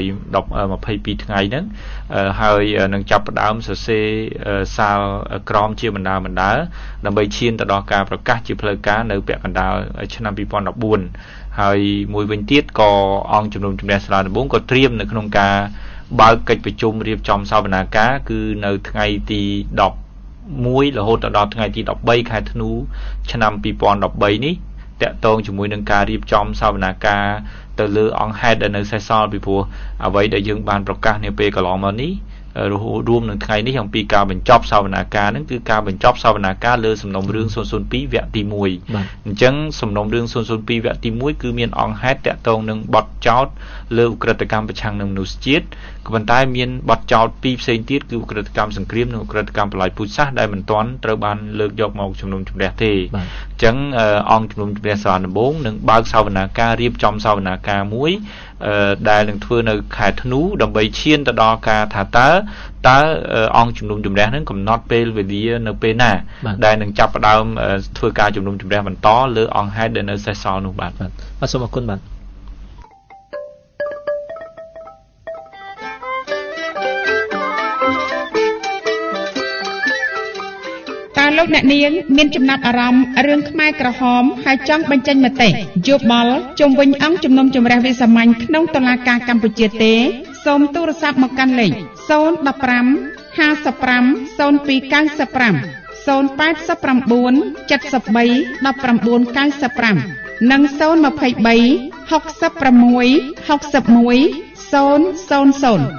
222ថ្ងៃហ្នឹងហើយនឹងចាប់ផ្ដើមសរសេរសាលក្រមជាបណ្ដាដើម្បីឈានទៅដល់ការប្រកាសជាផ្លូវការនៅពាក់កណ្ដាលឆ្នាំ2014ហើយមួយវិញទៀតក៏អង្គជំនុំជម្រះសាលាដំបងក៏ត្រៀមនៅក្នុងការបើកកិច្ចប្រជុំរៀបចំសវនាការគឺនៅថ្ងៃទី11រហូតដល់ថ្ងៃទី13ខែធ្នូឆ្នាំ2013នេះតាក់ទងជាមួយនឹងការរៀបចំសវនាការទៅលើអង្គហេតុដែលនៅសេសសល់ពីព្រោះអ្វីដែលយើងបានប្រកាសនាពេលកន្លងមកនេះរួមនឹងថ្ងៃនេះអំពីការបញ្ចប់សវនាការហ្នឹងគឺការបញ្ចប់សវនាការលើសំណុំរឿង002វគ្គទី1អញ្ចឹងសំណុំរឿង002វគ្គទី1គឺមានអង្គហេតុតាក់ទងនឹងបទចោទលើឧក្រិដ្ឋកម្មប្រឆាំងនឹងមនុស្សជាតិក៏ប៉ុន្តែមានបទចោទពីរផ្សេងទៀតគឺឧក្រិដ្ឋកម្មសង្គ្រាមនិងឧក្រិដ្ឋកម្មប្រល័យពូជសាសន៍ដែលមិនទាន់ត្រូវបានលើកយកមកជំនុំជម្រះទេអញ្ចឹងអង្គជំនុំជម្រះសាលាដំបងនឹងបើកសវនាការរៀបចំសវនាការមួយដែលនឹងធ្វើនៅខែធ្នូដើម្បីឈានទៅដល់ការថាតើអង្គជំនុំជម្រះនឹងកំណត់ពេលវេលានៅពេលណាដែលនឹងចាប់ផ្ដើមធ្វើការជំនុំជម្រះបន្តលើអង្គហេតុដែលនៅសេសសល់នោះបាទសូមអរគុណបាទលោកអ្នកនាងមានចំណាប់អារម្មណ៍រឿងខ្មែរក្រហមហើយចង់បញ្ចេញមតិយោបល់ជុំវិញអង្គជំនុំជម្រះវិសាមញ្ញក្នុងតុលាការកម្ពុជាទេសូមទូរស័ព្ទមកកាន់លេខ015 55 0295 089 73 1995និង023 66 61 000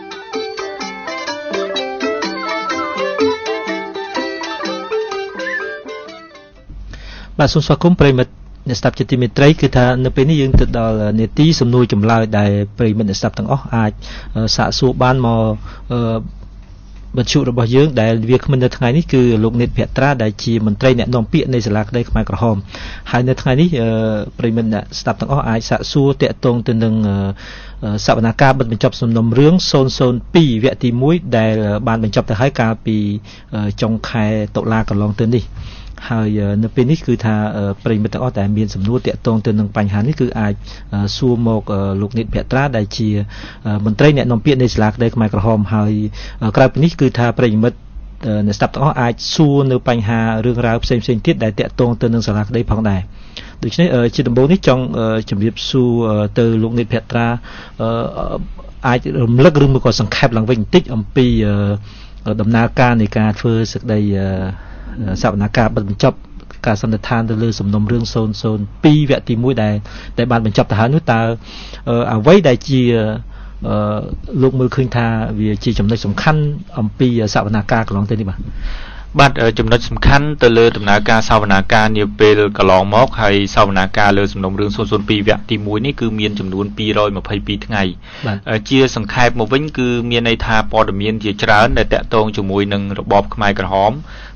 បាទសូមស្វាគមន៍ប្រិមិត្តអ្នកស្ដាប់ជាទីមេត្រីគឺថានៅពេលនេះយើងទៅដល់នេតិសំណួរចម្លើយដែលប្រិមិត្តអ្នកស្ដាប់ទាំងអស់អាចសាកសួរបានមកវិទ្យុរបស់យើងដែលវាគ្មិននៅថ្ងៃនេះគឺលោកនិតភត្រាដែលជាមន្ត្រីអ្នកនាំពាក្យនៃសាលាក្តីខ្មែរក្រហមហើយនៅថ្ងៃនេះប្រិមិត្តអ្នកស្ដាប់ទាំងអស់អាចសាកសួរតាក់ទងទៅនឹងសវនាការបិទបញ្ចប់សំណុំរឿង002វគ្គទី1ដែលបានបញ្ចប់ទៅហើយកាលពីចុងខែតុលាកន្លងទៅនេះហើយនៅពេលនេះគឺថាប្រិយមិត្តទាំងអស់តែមានសំណួរតាក់ទងទៅនឹងបញ្ហានេះគឺអាចសួរមកលោកនិតភត្រាដែលជាមន្ត្រីអ្នកនាំពាក្យនៃសាលាក្តីខ្មែរក្រហមហើយក្រៅពីនេះគឺថាប្រិយមិត្តអ្នកស្ដាប់ទាំងអស់អាចសួរនៅបញ្ហារឿងរ៉ាវផ្សេងៗទៀតដែលតាក់ទងទៅនឹងសាលាក្តីផងដែរដូច្នេះជាដំបូងនេះចង់ជម្រាបសួរទៅលោកនិតភត្រាអាចរំលឹកឬមួយក៏សង្ខេបឡើងវិញបន្តិចអំពីដំណើរការនៃការធ្វើសេចក្តីសវនាការបិទបញ្ចប់ការសន្និដ្ឋានទៅលើសំណុំរឿង002វគ្គទី1ដែលបានបញ្ចប់ទៅហើយនោះតើអ្វីដែលជាលោកមើលឃើញថាវាជាចំណុចសំខាន់អំពីសវនាការកន្លងទៅនេះបាទចំណុចសំខាន់ទៅលើដំណើរការសវនាការនាពេលកន្លងមកហើយសវនាការលើសំណុំរឿង002វគ្គទី1នេះគឺមានចំនួន222ថ្ងៃជាសង្ខេបមកវិញគឺមានន័យថាព័ត៌មានជាច្រើនដែលតាក់ទងជាមួយនឹងរបបខ្មែរក្រហម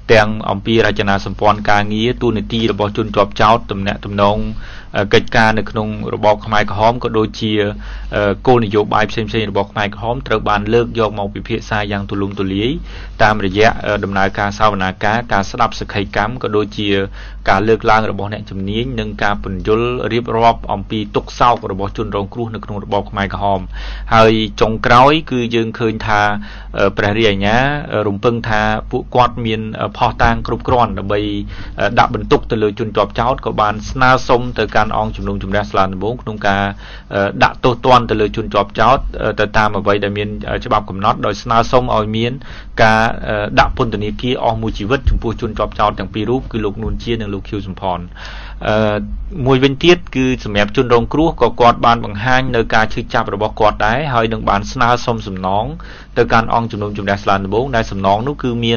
ទាំងអំពីរចនាសម្ព័ន្ធការងារទូនីតិរបស់ជនជាប់ចោតតំណែងតំណងកិច្ចការនៅក្នុងរបបខ្មែរក្រហមក៏ដូចជាគោលនយោបាយផ្សេងៗរបស់ខ្មែរក្រហមត្រូវបានលើកយកមកពិភាក្សាយ៉ាងទូលំទូលាយតាមរយៈដំណើរការសវនាការស្ដាប់សក្ខីកម្មក៏ដូចជាការលើកឡើងរបស់អ្នកជំនាញនិងការពន្យល់រៀបរាប់អំពីទុក្ខសោករបស់ជនរងគ្រោះនៅក្នុងរបបខ្មែរក្រហមហើយចុងក្រោយគឺយើងឃើញថាព្រះរាជអាជ្ញារំពឹងថាពួកគាត់មានផុសតាងគ្រប់គ្រាន់ដើម្បីដាក់បន្ទុកទៅលើជនជាប់ចោតក៏បានស្នើសុំទៅកាន់អង្គជំនុំជម្រះសាលាដំបងក្នុងការដាក់ទោសទណ្ឌទៅលើជនជាប់ចោតទៅតាមអ្វីដែលមានច្បាប់កំណត់ដោយស្នើសុំឲ្យមានការដាក់ពន្ធនាគារអស់មួយជីវិតចំពោះជនជាប់ចោតទាំងពីររូបគឺលោកនួនជានិងលោកខៀវសំផនមួយវិញទៀតគឺសម្រាប់ជនរងគ្រោះក៏គាត់បានបង្ហាញនៅការឈឺចាប់របស់គាត់ដែរហើយនឹងបានស្នើសុំសំណងទៅកាន់អង្គជំនុំជម្រះសាលាដំបងដែលសំណងនោះគឺមាន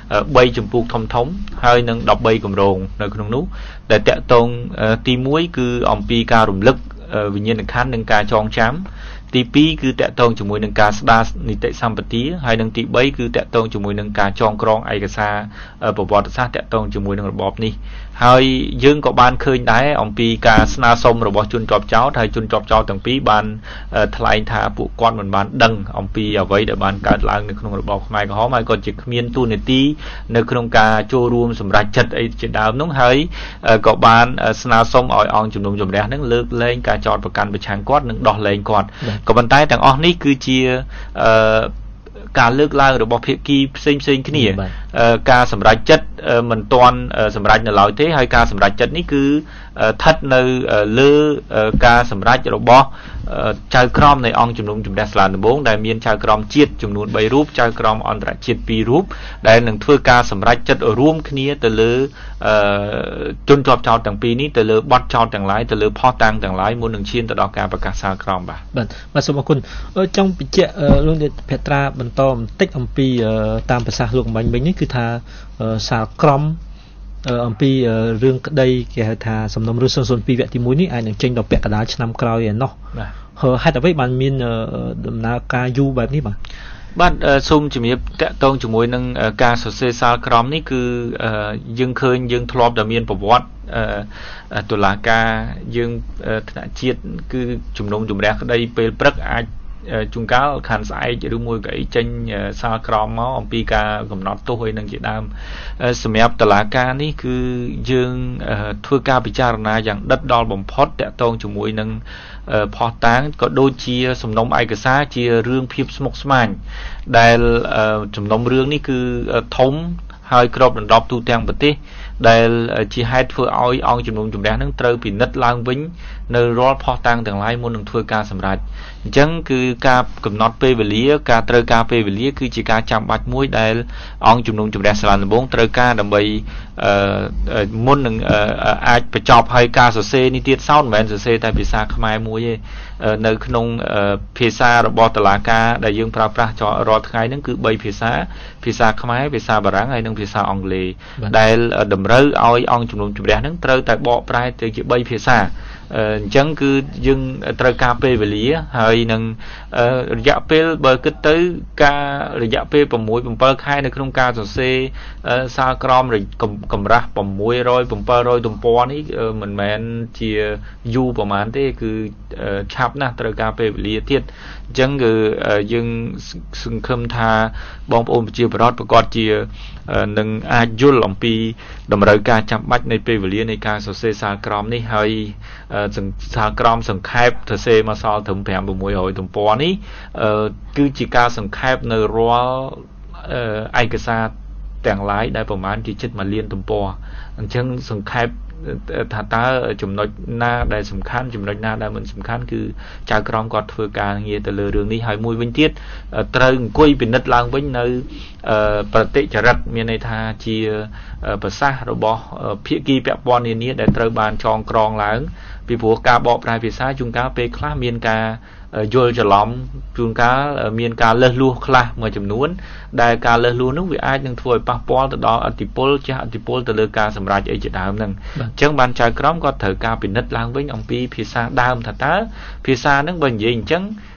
3ចម្ពោះធំហើយនឹង13គម្រោងនៅក្នុងនោះដែលតាក់ទងទី1គឺអំពីការរំលឹកវិញ្ញាណក្ខន្ធនិងការចងចាំទី2គឺតាក់ទងជាមួយនឹងការស្ដារនីតិសម្បទាហើយនឹងទី3គឺតាក់ទងជាមួយនឹងការចងក្រងឯកសារប្រវត្តិសាស្ត្រតាក់ទងជាមួយនឹងរបបនេះហើយយើងក៏បានឃើញដែរអំពីការស្នើសុំរបស់ជនជាប់ចោតហើយជនជាប់ចោតទាំងពីរបានថ្លែងថាពួកគាត់មិនបានដឹងអំពីអ្វីដែលបានកើតឡើងនៅក្នុងរបបខ្មែរក្រហមហើយក៏ជាគ្មានទូនាទីនៅក្នុងការចូលរួមសម្រេចចិត្តអីជាដើមនោះហើយក៏បានស្នើសុំឲ្យអង្គជំនុំជម្រះនឹងលើកលែងការចោទប្រកាន់ប្រឆាំងគាត់និងដោះលែងគាត់ក៏ប៉ុន្តែទាំងអស់នេះគឺជាការលើកឡើងរបស់ភាគីផ្សេងគ្នាការសម្រេចចិត្តមិនទាន់សម្រេចនៅឡើយទេហើយការសម្រេចចិត្តនេះគឺស្ថិតនៅលើការសម្រេចរបស់ចៅក្រមនៃអង្គជំនុំជម្រះសាលាដំបងដែលមានចៅក្រមជាតិចំនួន3រូបចៅក្រមអន្តរជាតិ2រូបដែលនឹងធ្វើការសម្រេចចិត្តរួមគ្នាទៅលើជនជាប់ចោតទាំងពីរនេះទៅលើបទចោតទាំងឡាយទៅលើផុសតាំងទាំងឡាយមុននឹងឈានទៅដល់ការប្រកាសសាលក្រមបាទសូមអរគុណចង់បញ្ជាក់លោកនាយកភត្រាបន្តបន្តិចអំពីតាមប្រសាសន៍លោកមិញនេះគឺថាសាលក្រមអំពីរឿងក្តីគេហៅថាសំណុំរឿង002វគ្គទី1នេះអាចនឹងចេញដល់ពាក់កណ្ដាលឆ្នាំក្រោយឯណោះហេតុអ្វីបានមានដំណើរការយូរបែបនេះបាទសូមជំរាបតាក់ទងជាមួយនឹងការសរសេរសាលក្រមនេះគឺយើងឃើញយើងធ្លាប់តែមានប្រវត្តិតុលាការយើងថ្នាក់ជាតិគឺជំនុំជម្រះក្តីពេលព្រឹកអាចជួនកាលខាងស្អែកឬមួយក៏អីចេញសាលក្រមមកអំពីការកំណត់ទោសអីនឹងជាដើមសម្រាប់តុលាការនេះគឺយើងធ្វើការពិចារណាយ៉ាងដិតដល់បំផុតតាក់ទងជាមួយនឹងផុសតាងក៏ដូចជាសំណុំឯកសារជារឿងភាពស្មុគស្មាញដែលសំណុំរឿងនេះគឺធំហើយគ្របដណ្ដប់ទូទាំងប្រទេសដែលជាហេតុធ្វើឲ្យអង្គជំនុំជម្រះនឹងត្រូវពិនិត្យឡើងវិញនៅរាល់ផុសតាងទាំងឡាយមុននឹងធ្វើការសម្រេចអញ្ចឹងគឺការកំណត់ពេលវេលាការត្រូវការពេលវេលាគឺជាការចាំបាច់មួយដែលអង្គជំនុំជម្រះសាលាដំបងត្រូវការដើម្បីមុននឹងអាចបញ្ចប់ហើយការសរសេរនេះទៀតសោតមិនមែនសរសេរតែភាសាខ្មែរមួយទេនៅក្នុងភាសារបស់តុលាការដែលយើងប្រើប្រាស់រាល់ថ្ងៃហ្នឹងគឺ3ភាសាខ្មែរភាសាបារាំងហើយនិងភាសាអង់គ្លេសដែលតម្រូវឲ្យអង្គជំនុំជម្រះហ្នឹងត្រូវតែបកប្រែទៅជា3ភាសាអញ្ចឹងគឺយើងត្រូវការពេលវេលាហើយនឹងរយៈពេលបើគិតទៅការរយៈពេល6-7 ខែនៅក្នុងការសរសេរសាលក្រមកម្រាស់600-700ទំព័រនេះមិនមែនជាយូរប្រហែលទេគឺឆាប់ណាស់ត្រូវការពេលវេលាទៀតអញ្ចឹងគឺយើងសង្ឃឹមថាបងប្អូនប្រជាពលរដ្ឋប្រកាសជានឹងអាចយល់អំពីតម្រូវការចាំបាច់នៃពេលវេលានៃការសរសេរសាលក្រមនេះហើយសាលក្រមសង្ខេបសរសេរមកសល់ត្រឹម500-600ទំព័រនេះគឺជាការសង្ខេបនៅរាល់ឯកសារទាំងឡាយដែលប្រមាណជាជិត1លានទំព័រអញ្ចឹងសង្ខេបថាតើចំណុចណាដែលសំខាន់ចំណុចណាដែលមិនសំខាន់គឺចៅក្រមគាត់ធ្វើការងារទៅលើរឿងនេះហើយមួយវិញទៀតត្រូវអង្គុយពិនិត្យឡើងវិញនៅប្រតិចរិតមានន័យថាជាប្រសាសន៍របស់ភាគីពាក់ព័ន្ធនានាដែលត្រូវបានចងក្រងឡើងពីព្រោះការបកប្រែភាសាជួនកាលពេលខ្លះមានការយល់ច្រឡំជួនកាលមានការលើសលួសខ្លះមួយចំនួនដែលការលើសលួសនោះវាអាចនឹងធ្វើឲ្យប៉ះពាល់ទៅដល់អធិពលជះអធិពលទៅលើការសម្រេចអីជាដើមហ្នឹងអញ្ចឹងបានចៅក្រមក៏ត្រូវការពិនិត្យឡើងវិញអំពីភាសាដើមថាតើភាសាហ្នឹងបើនិយាយអញ្ចឹង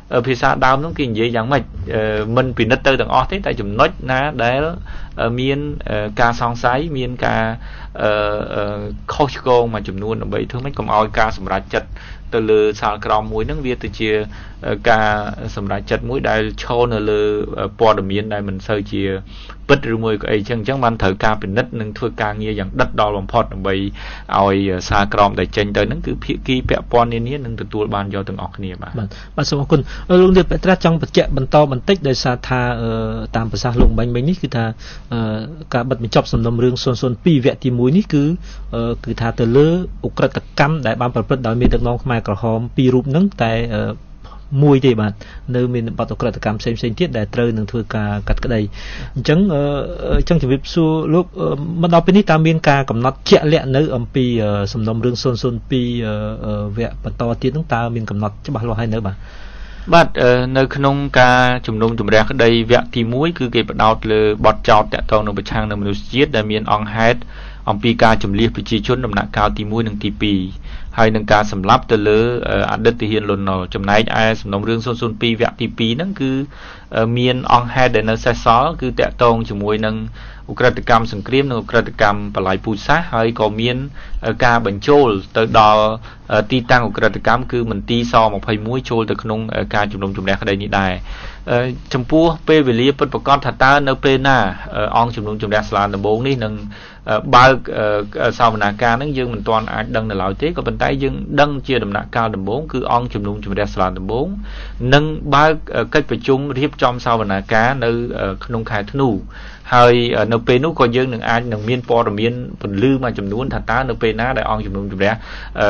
ភាសាដើមនោះគេនិយាយយ៉ាងម៉េចមិនពិនិត្យទៅទាំងអស់ទេតែចំណុចណាដែលមានការសង្ស័យមានការខុសឆ្គងមួយចំនួនដើម្បីធ្វើម៉េចកុំឲ្យការសម្រេចចិត្តទៅលើសាលក្រមមួយហ្នឹងវាទៅជាការសម្រេចចិត្តមួយដែលឈរនៅលើព័ត៌មានដែលមិនសូវជាពិតឬមួយក៏អីចឹងបានត្រូវការពិនិត្យនិងធ្វើការងារយ៉ាងដិតដល់បំផុតដើម្បីឲ្យសាលក្រមដែលចេញទៅហ្នឹងគឺភាគីពាក់ព័ន្ធនានានឹងទទួលបានយកទាំងអស់គ្នាបាទសូមអរគុណលោកនាយកពេត្រាចង់បញ្ជាក់បន្តបន្តិចដោយសារថាតាមប្រសាសន៍លោកមិញនេះគឺថាការបិទបញ្ចប់សំណុំរឿង002វគ្គទី1នេះគឺថាទៅលើអ ுக ្រិតកម្មដែលបានប្រព្រឹត្តដោយមេដឹកនាំខ្មែរក្រហមពីររូបហ្នឹងតែមួយទេបាទនៅមានបទអ ுக ្រិតកម្មផ្សេងៗទៀតដែលត្រូវនឹងធ្វើការកាត់ក្តីអញ្ចឹងជម្រាបសួរលោកមកដល់ពេលនេះតើមានការកំណត់ជាក់លាក់នៅអំពីសំណុំរឿង002វគ្គបន្តទៀតហ្នឹងតើមានកំណត់ច្បាស់លាស់ហើយនៅបាទនៅក្នុងការជំនុំជម្រះក្តីវគ្គទី1គឺគេផ្ដោតលើបទចោទតាក់ទងនឹងប្រឆាំងនឹងមនុស្សជាតិដែលមានអង្គហេតុអំពីការជំលះប្រជាជនដំណាក់កាលទី1និងទី2ហើយនឹងការសម្លាប់ទៅលើអតីតទាហានលន់នល់ចំណែកឯសំណុំរឿង002វគ្គទី2ហ្នឹងគឺមានអង្គហេតុដែលនៅសេសសល់គឺតាក់ទងជាមួយនឹងឧក្រិដ្ឋកម្មសង្គ្រាមនិងឧក្រិដ្ឋកម្មបលាយពូជសាសន៍ហើយក៏មានការបញ្ចូលទៅដល់ទីតាំងឧក្រិដ្ឋកម្មគឺមន្ទីរស21ចូលទៅក្នុងការជំនុំជម្រះក្តីនេះដែរចំពោះពេលវេលាពិតប្រាកដថាតើនៅពេលណាអង្គជំនុំជម្រះសាលាដំបងនេះនឹងបើកសវនាការហ្នឹងយើងមិនទាន់អាចដឹងនៅឡើយទេក៏ប៉ុន្តែយើងដឹងជាដំណាក់កាលដំបូងគឺអង្គជំនុំជម្រះសាលាដំបងនឹងបើកកិច្ចប្រជុំរៀបចំសវនាការនៅក្នុងខែធ្នូហើយនៅពេលនោះក៏យើងនឹងអាចនឹងមានព័ត៌មានពន្លឺមួយចំនួនថាតើនៅពេលណាដែលអង្គជំនុំជម្រះ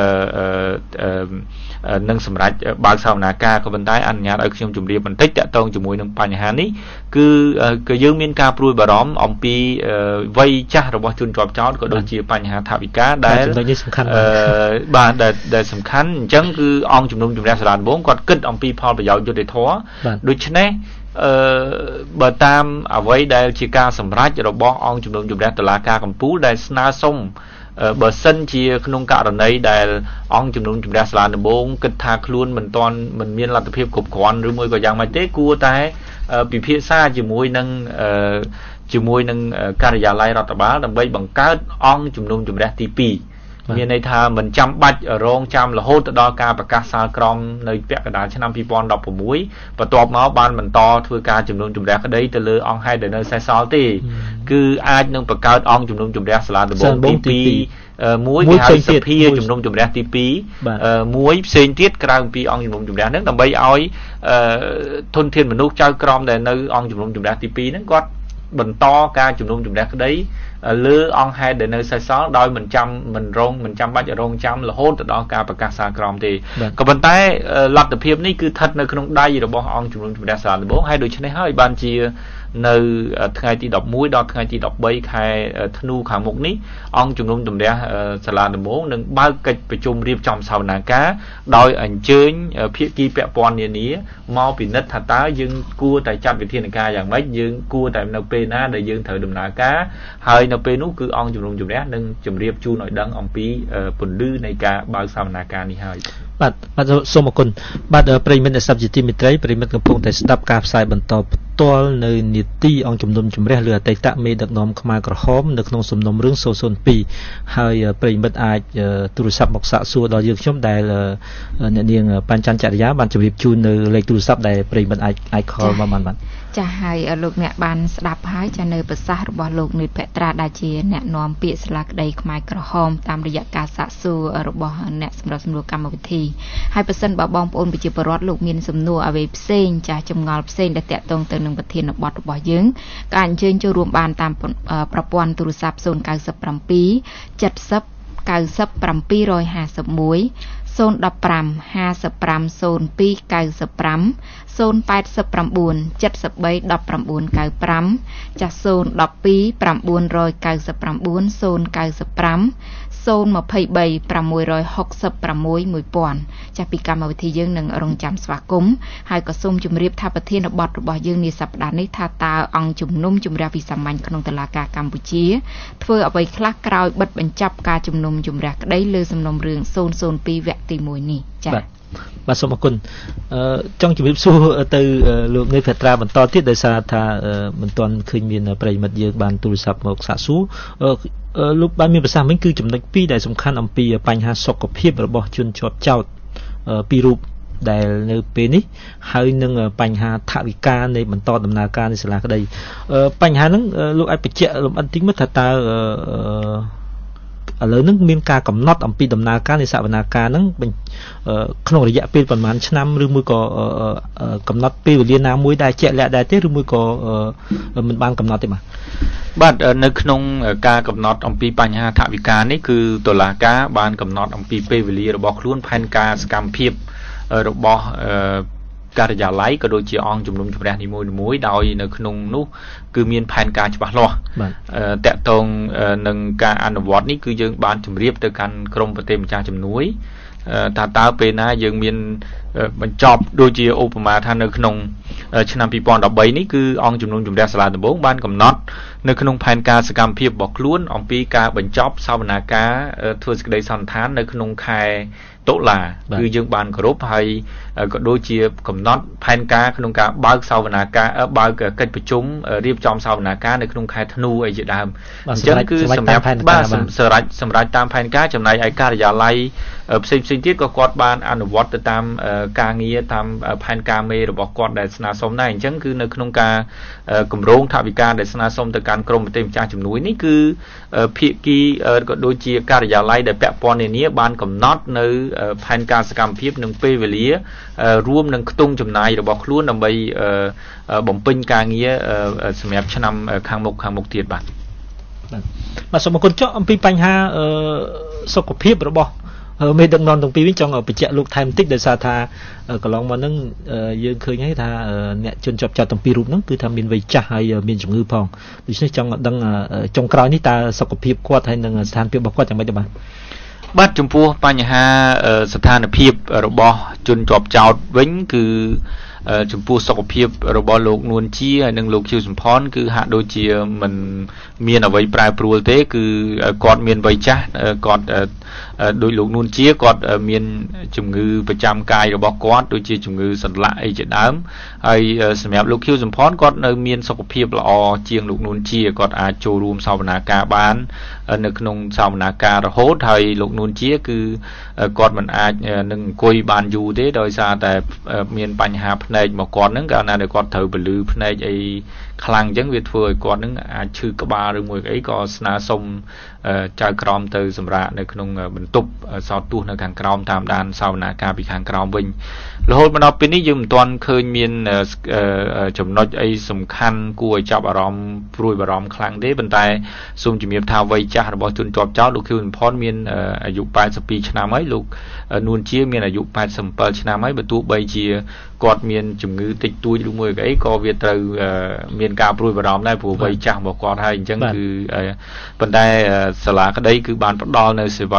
នឹងសម្រាប់បើកសវនាការក៏ប៉ុន្តែអនុញ្ញាតឲ្យខ្ញុំជម្រាបបន្តិចតាក់ទងជាមួយនឹងបញ្ហានេះគឺយើងមានការព្រួយបារម្ភអំពីវ័យចាស់របស់ជនជាប់ចោតក៏ដូចជាបញ្ហាថវិកាដែលបាទដែលសំខាន់អញ្ចឹងគឺអង្គជំនុំជម្រះសាលាដំបងគាត់គិតអំពីផលប្រយោជន៍យុត្តិធម៌ដូច្នេះបើតាមអ្វីដែលជាការសម្រេចរបស់អង្គជំនុំជម្រះតុលាការកំពូលដែលស្នើសុំបើសិនជាក្នុងករណីដែលអង្គជំនុំជម្រះសាលាដំបងគិតថាខ្លួនមិនមានលទ្ធភាពគ្រប់គ្រាន់ឬមួយក៏យ៉ាងម៉េចទេគួរតែពិភាក្សាជាមួយនឹងការិយាល័យរដ្ឋបាលដើម្បីបង្កើតអង្គជំនុំជម្រះទី2មានន័យថាមិនចាំបាច់រងចាំរហូតទៅដល់ការប្រកាសសាលក្រមនៅពាក់កណ្ដាលឆ្នាំ2016បន្ទាប់មកបានបន្តធ្វើការជំនុំជម្រះក្តីទៅលើអង្គហេតុដែលនៅសេសសល់ទេគឺអាចនឹងបង្កើតអង្គជំនុំជម្រះសាលាដំបងទី2មួយគេហៅសភាជំនុំជម្រះទី2មួយផ្សេងទៀតក្រៅពីអង្គជំនុំជម្រះហ្នឹងដើម្បីឲ្យធនធានមនុស្សចៅក្រមដែលនៅអង្គជំនុំជម្រះទី2ហ្នឹងគាត់បន្តការជំនុំជម្រះក្តីលើអង្គហេតុដែលនៅសេសសល់ដោយមិនចាំបាច់រងចាំរហូតទៅដល់ការប្រកាសសាលក្រមទេក៏ប៉ុន្តែលទ្ធភាពនេះគឺស្ថិតនៅក្នុងដៃរបស់អង្គជំនុំជម្រះសាលាដំបងហើយដូច្នេះហើយបានជានៅថ្ងៃទី11ដល់ថ្ងៃទី13ខែធ្នូខាងមុខនេះអង្គជំនុំជម្រះសាលាដំបងនឹងបើកកិច្ចប្រជុំរៀបចំសវនាការដោយអញ្ជើញភាគីពាក់ព័ន្ធនានាមកពិនិត្យថាតើយើងគួរតែចាត់វិធានការយ៉ាងម៉េចយើងគួរតែនៅពេលណាដែលយើងត្រូវដំណើរការហើយនៅពេលនោះគឺអង្គជំនុំជម្រះនឹងជម្រាបជូនឲ្យដឹងអំពីពន្លឺនៃការបើកសវនាការនេះហើយបាទសូមអរគុណបាទប្រិយមិត្តអ្នកស្ដាប់ជាទីមេត្រីប្រិយមិត្តកំពុងតែស្ដាប់ការផ្សាយបន្តផ្ទាល់នៅនីតិអង្គជំនុំជម្រះលើអតីតមេដឹកនាំខ្មែរក្រហមនៅក្នុងសំណុំរឿង002ហើយប្រិយមិត្តអាចទូរស័ព្ទមកសាកសួរដល់យើងខ្ញុំដែលអ្នកនាងបញ្ច័ន្ទចរិយាបានជម្រាបជូននៅលេខទូរស័ព្ទដែលប្រិយមិត្តអាចខលមកបានចាស់ហើយលោកអ្នកបានស្ដាប់ហើយចានៅប្រសាសន៍របស់លោកនិតភត្រាដែលជាអ្នកនាំពាក្យសាលាក្តីខ្មែរក្រហមតាមរយៈការសាកសួររបស់អ្នកសម្រាប់សម្រួលកម្មវិធីហើយប៉ះសិនបើបងប្អូនប្រជាពលរដ្ឋលោកមានសំណួរអ្វីផ្សេងចាស់ចម្ងល់ផ្សេងដែលតាក់ទងទៅនឹងប្រធានបទរបស់យើងក៏អញ្ជើញចូលរួមបានតាមប្រព័ន្ធទូរស័ព្ទ097 70 90 751 015 55 02 95 089 73 19 95 ចាស់012 999 095 023 666 1000ចាស់ពីកម្មវិធីយើងនឹងរងចាំស្វាគមន៍ហើយក៏សូមជម្រាបថាប្រធានបទរបស់យើងនាសប្តាហ៍នេះថាតើអង្គជំនុំជម្រះវិសាមញ្ញក្នុងតុលាការកម្ពុជាធ្វើអ្វីខ្លះក្រោយបិទបញ្ចប់ការជំនុំជម្រះក្តីលើសំណុំរឿង002វគ្គទី1នេះចា៎បាទសូមអរគុណចង់ជម្រាបសួរទៅលោកនាយភេត្រាបន្តទៀតដោយសារថាមិនទាន់ឃើញមានប្រិយមិត្តយើងបានទូរស័ព្ទមកសាកសួរលោកបានមានប្រសាសន៍មិញគឺចំណុច2ដែលសំខាន់អំពីបញ្ហាសុខភាពរបស់ជនជាប់ចោតពីររូបដែលនៅពេលនេះហើយនឹងបញ្ហាថវិកានៃបន្តដំណើរការនៃសាលាក្តីបញ្ហាហ្នឹងលោកអាចបញ្ជាក់លម្អិតតិចមើលថាតើឥឡូវហ្នឹងមានការកំណត់អំពីដំណើរការនៃសវនាការហ្នឹងក្នុងរយៈពេលប្រហែលឆ្នាំឬមួយក៏កំណត់ពេលវេលាណាមួយដែលជាក់លាក់ដែរទេឬមួយក៏មិនបានកំណត់ទេបាទនៅក្នុងការកំណត់អំពីបញ្ហាថវិកានេះគឺតុលាការបានកំណត់អំពីពេលវេលារបស់ខ្លួនផែនការសកម្មភាពរបស់ការិយាល័យក៏ដូចជាអង្គជំនុំជម្រះនីមួយៗដោយនៅក្នុងនោះគឺមានផែនការច្បាស់លាស់តកតងនឹងការអនុវត្តនេះគឺយើងបានជម្រាបទៅកាន់ក្រមប្រទេសម្ចាស់ជំនួយតើពេលណាយើងមានបញ្ចប់ដូចជាឧបមាថានៅក្នុងឆ្នាំ2013នេះគឺអង្គជំនុំជម្រះសាលាដំបងបានកំណត់នៅក្នុងផែនការសកម្មភាពរបស់ខ្លួនអំពីការបញ្ចប់សវនាការធ្វើសេចក្តីសន្និដ្ឋាននៅក្នុងខែតុលាគឺយើងបានគោរពហើយក៏ដូចជាកំណត់ផែនការក្នុងការបើកសវនាការបើកកិច្ចប្រជុំរៀបចំសវនាការនៅក្នុងខែធ្នូអីជាដើមអញ្ចឹងគឺសម្រាប់សម្រាប់តាមផែនការចំណែកឯការិយាល័យផ្សេងទៀតក៏គាត់បានអនុវត្តទៅតាមការងារតាមផែនការមេរបស់គាត់ដែលស្នើសុំដែរអញ្ចឹងគឺនៅក្នុងការគម្រោងថវិកាដែលស្នើសុំទៅកាន់ក្រមប្រទេសម្ចាស់ជំនួយនេះគឺភាគីក៏ដូចជាការិយាល័យដែលពាក់ព័ន្ធនានាបានកំណត់នៅផែនការសកម្មភាពនិងពេលវេលារួមនឹងខ្ទង់ចំណាយរបស់ខ្លួនដើម្បីបំពេញការងារសម្រាប់ឆ្នាំខាងមុខទៀតបាទសូមអរគុណចុះអំពីបញ្ហាសុខភាពរបស់មេដឹកនាំទាំងពីរវិញចង់បញ្ជាក់លោកថែមបន្តិចដោយសារថាកន្លងមកហ្នឹងយើងឃើញហើយថាអ្នកជនជាប់ចោតទាំងពីររូបហ្នឹងគឺថាមានវ័យចាស់ហើយមានជំងឺផងដូច្នេះចង់ដឹងចុងក្រោយនេះតើសុខភាពគាត់ហើយនឹងស្ថានភាពរបស់គាត់យ៉ាងម៉េចទៅបាទចំពោះបញ្ហាស្ថានភាពរបស់ជនជាប់ចោតវិញគឺចំពោះសុខភាពរបស់លោកនួនជាហើយនិងលោកជាវសំផនគឺហាក់ដូចជាមិនមានអ្វីប្រែប្រួលទេគឺគាត់មានវ័យចាស់គាត់ដោយលោកនួនជាគាត់មានជំងឺប្រចាំកាយរបស់គាត់ដូចជាជំងឺសន្លាក់អីជាដើមហើយសម្រាប់លោកខៀវសំផនគាត់នៅមានសុខភាពល្អជាងលោកនួនជាគាត់អាចចូលរួមសវនាការបាននៅក្នុងសវនាការរហូតហើយលោកនួនជាគឺគាត់មិនអាចនឹងអង្គុយបានយូរទេដោយសារតែមានបញ្ហាភ្នែកមកគាត់ហ្នឹងកាលណាដែលគាត់ត្រូវពលឺភ្នែកអីខ្លាំងអញ្ចឹងវាធ្វើឲ្យគាត់ហ្នឹងអាចឈឺក្បាលឬមួយអីក៏ស្នើសុំចៅក្រមទៅសម្រាប់នៅក្នុងបន្ទប់សោតទោសនៅខាងក្រោមតាមដានសវនាការពីខាងក្រោមវិញរហូតមកដល់ពេលនេះយើងមិនទាន់ឃើញមានចំណុចអីសំខាន់គួរឲ្យចាប់អារម្មណ៍ព្រួយបារម្ភខ្លាំងទេប៉ុន្តែសូមជំរាបថាវ័យចាស់របស់ជនជាប់ចោតលោកខៀវសំផនមានអាយុ82ឆ្នាំហើយលោកនួនជាមានអាយុ87ឆ្នាំហើយបើទោះបីជាគាត់មានជំងឺតិចតួចឬមួយអីក៏វាត្រូវមានការព្រួយបារម្ភដែរព្រោះវ័យចាស់របស់គាត់ហើយអញ្ចឹងគឺប៉ុន្តែសាលាក្តីគឺបានផ្ដល់នៅសេ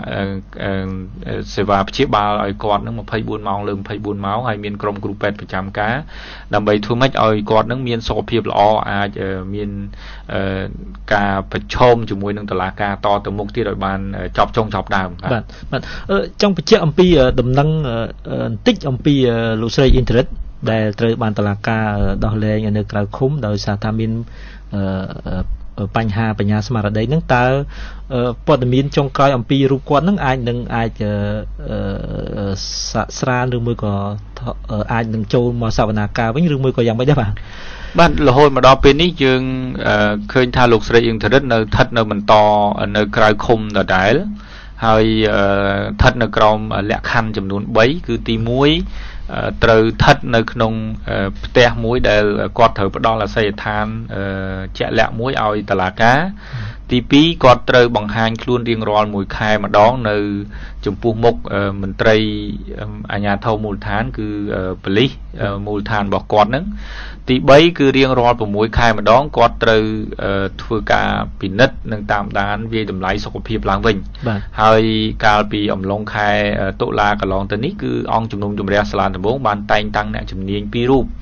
វាព្យាបាលឲ្យគាត់នឹង24ម៉ោងលើ24ម៉ោងហើយមានក្រុមគ្រូពេទ្យប្រចាំការដើម្បីធ្វើម៉េចឲ្យគាត់នឹងមានសុខភាពល្អអាចមានការប្រឈមជាមួយនឹងតុលាការតទៅមុខទៀតឲ្យបានចប់ចុងចប់ដើមបាទចង់បញ្ជាក់អំពីដំណឹងបន្តិចអំពីលោកស្រីអ៊ីនធឺណិតដែលត្រូវបានតុលាការដោះលែងនៅក្រៅឃុំដោយសារថាមានបញ្ហាបញ្ញាស្មារតីហ្នឹងតើព័ត៌មានចុងក្រោយអំពីរូបគាត់ហ្នឹងអាចសាកស្រានឬមួយក៏អាចនឹងចូលមកសវនាការវិញឬមួយក៏យ៉ាងម៉េចដែរបាទរហូតមកដល់ពេលនេះយើងឃើញថាលោកស្រីអ៊ីនធឺណិតនៅស្ថិតនៅបន្តនៅក្រៅឃុំដដែលហើយស្ថិតនៅក្រោមលក្ខខណ្ឌចំនួន3គឺទី1ត្រូវស្ថិតនៅក្នុងផ្ទះមួយដែលគាត់ត្រូវផ្ដល់អាសយដ្ឋានជាក់លាក់មួយឲ្យតុលាការទី2គាត់ត្រូវបង្ហាញខ្លួនរៀងរាល់មួយខែម្ដងនៅចំពោះមុខមន្ត្រីអាជ្ញាធរមូលដ្ឋានគឺប៉ូលីសមូលដ្ឋានរបស់គាត់ហ្នឹងទី3គឺរៀងរាល់6ខែម្ដងគាត់ត្រូវធ្វើការពិនិត្យនិងតាមដានវាយតម្លៃសុខភាពឡើងវិញហើយកាលពីអំឡុងខែតុលាកន្លងទៅនេះគឺអង្គជំនុំជម្រះសាលាដំបងបានតែងតាំងអ្នកជំនាញ2រូប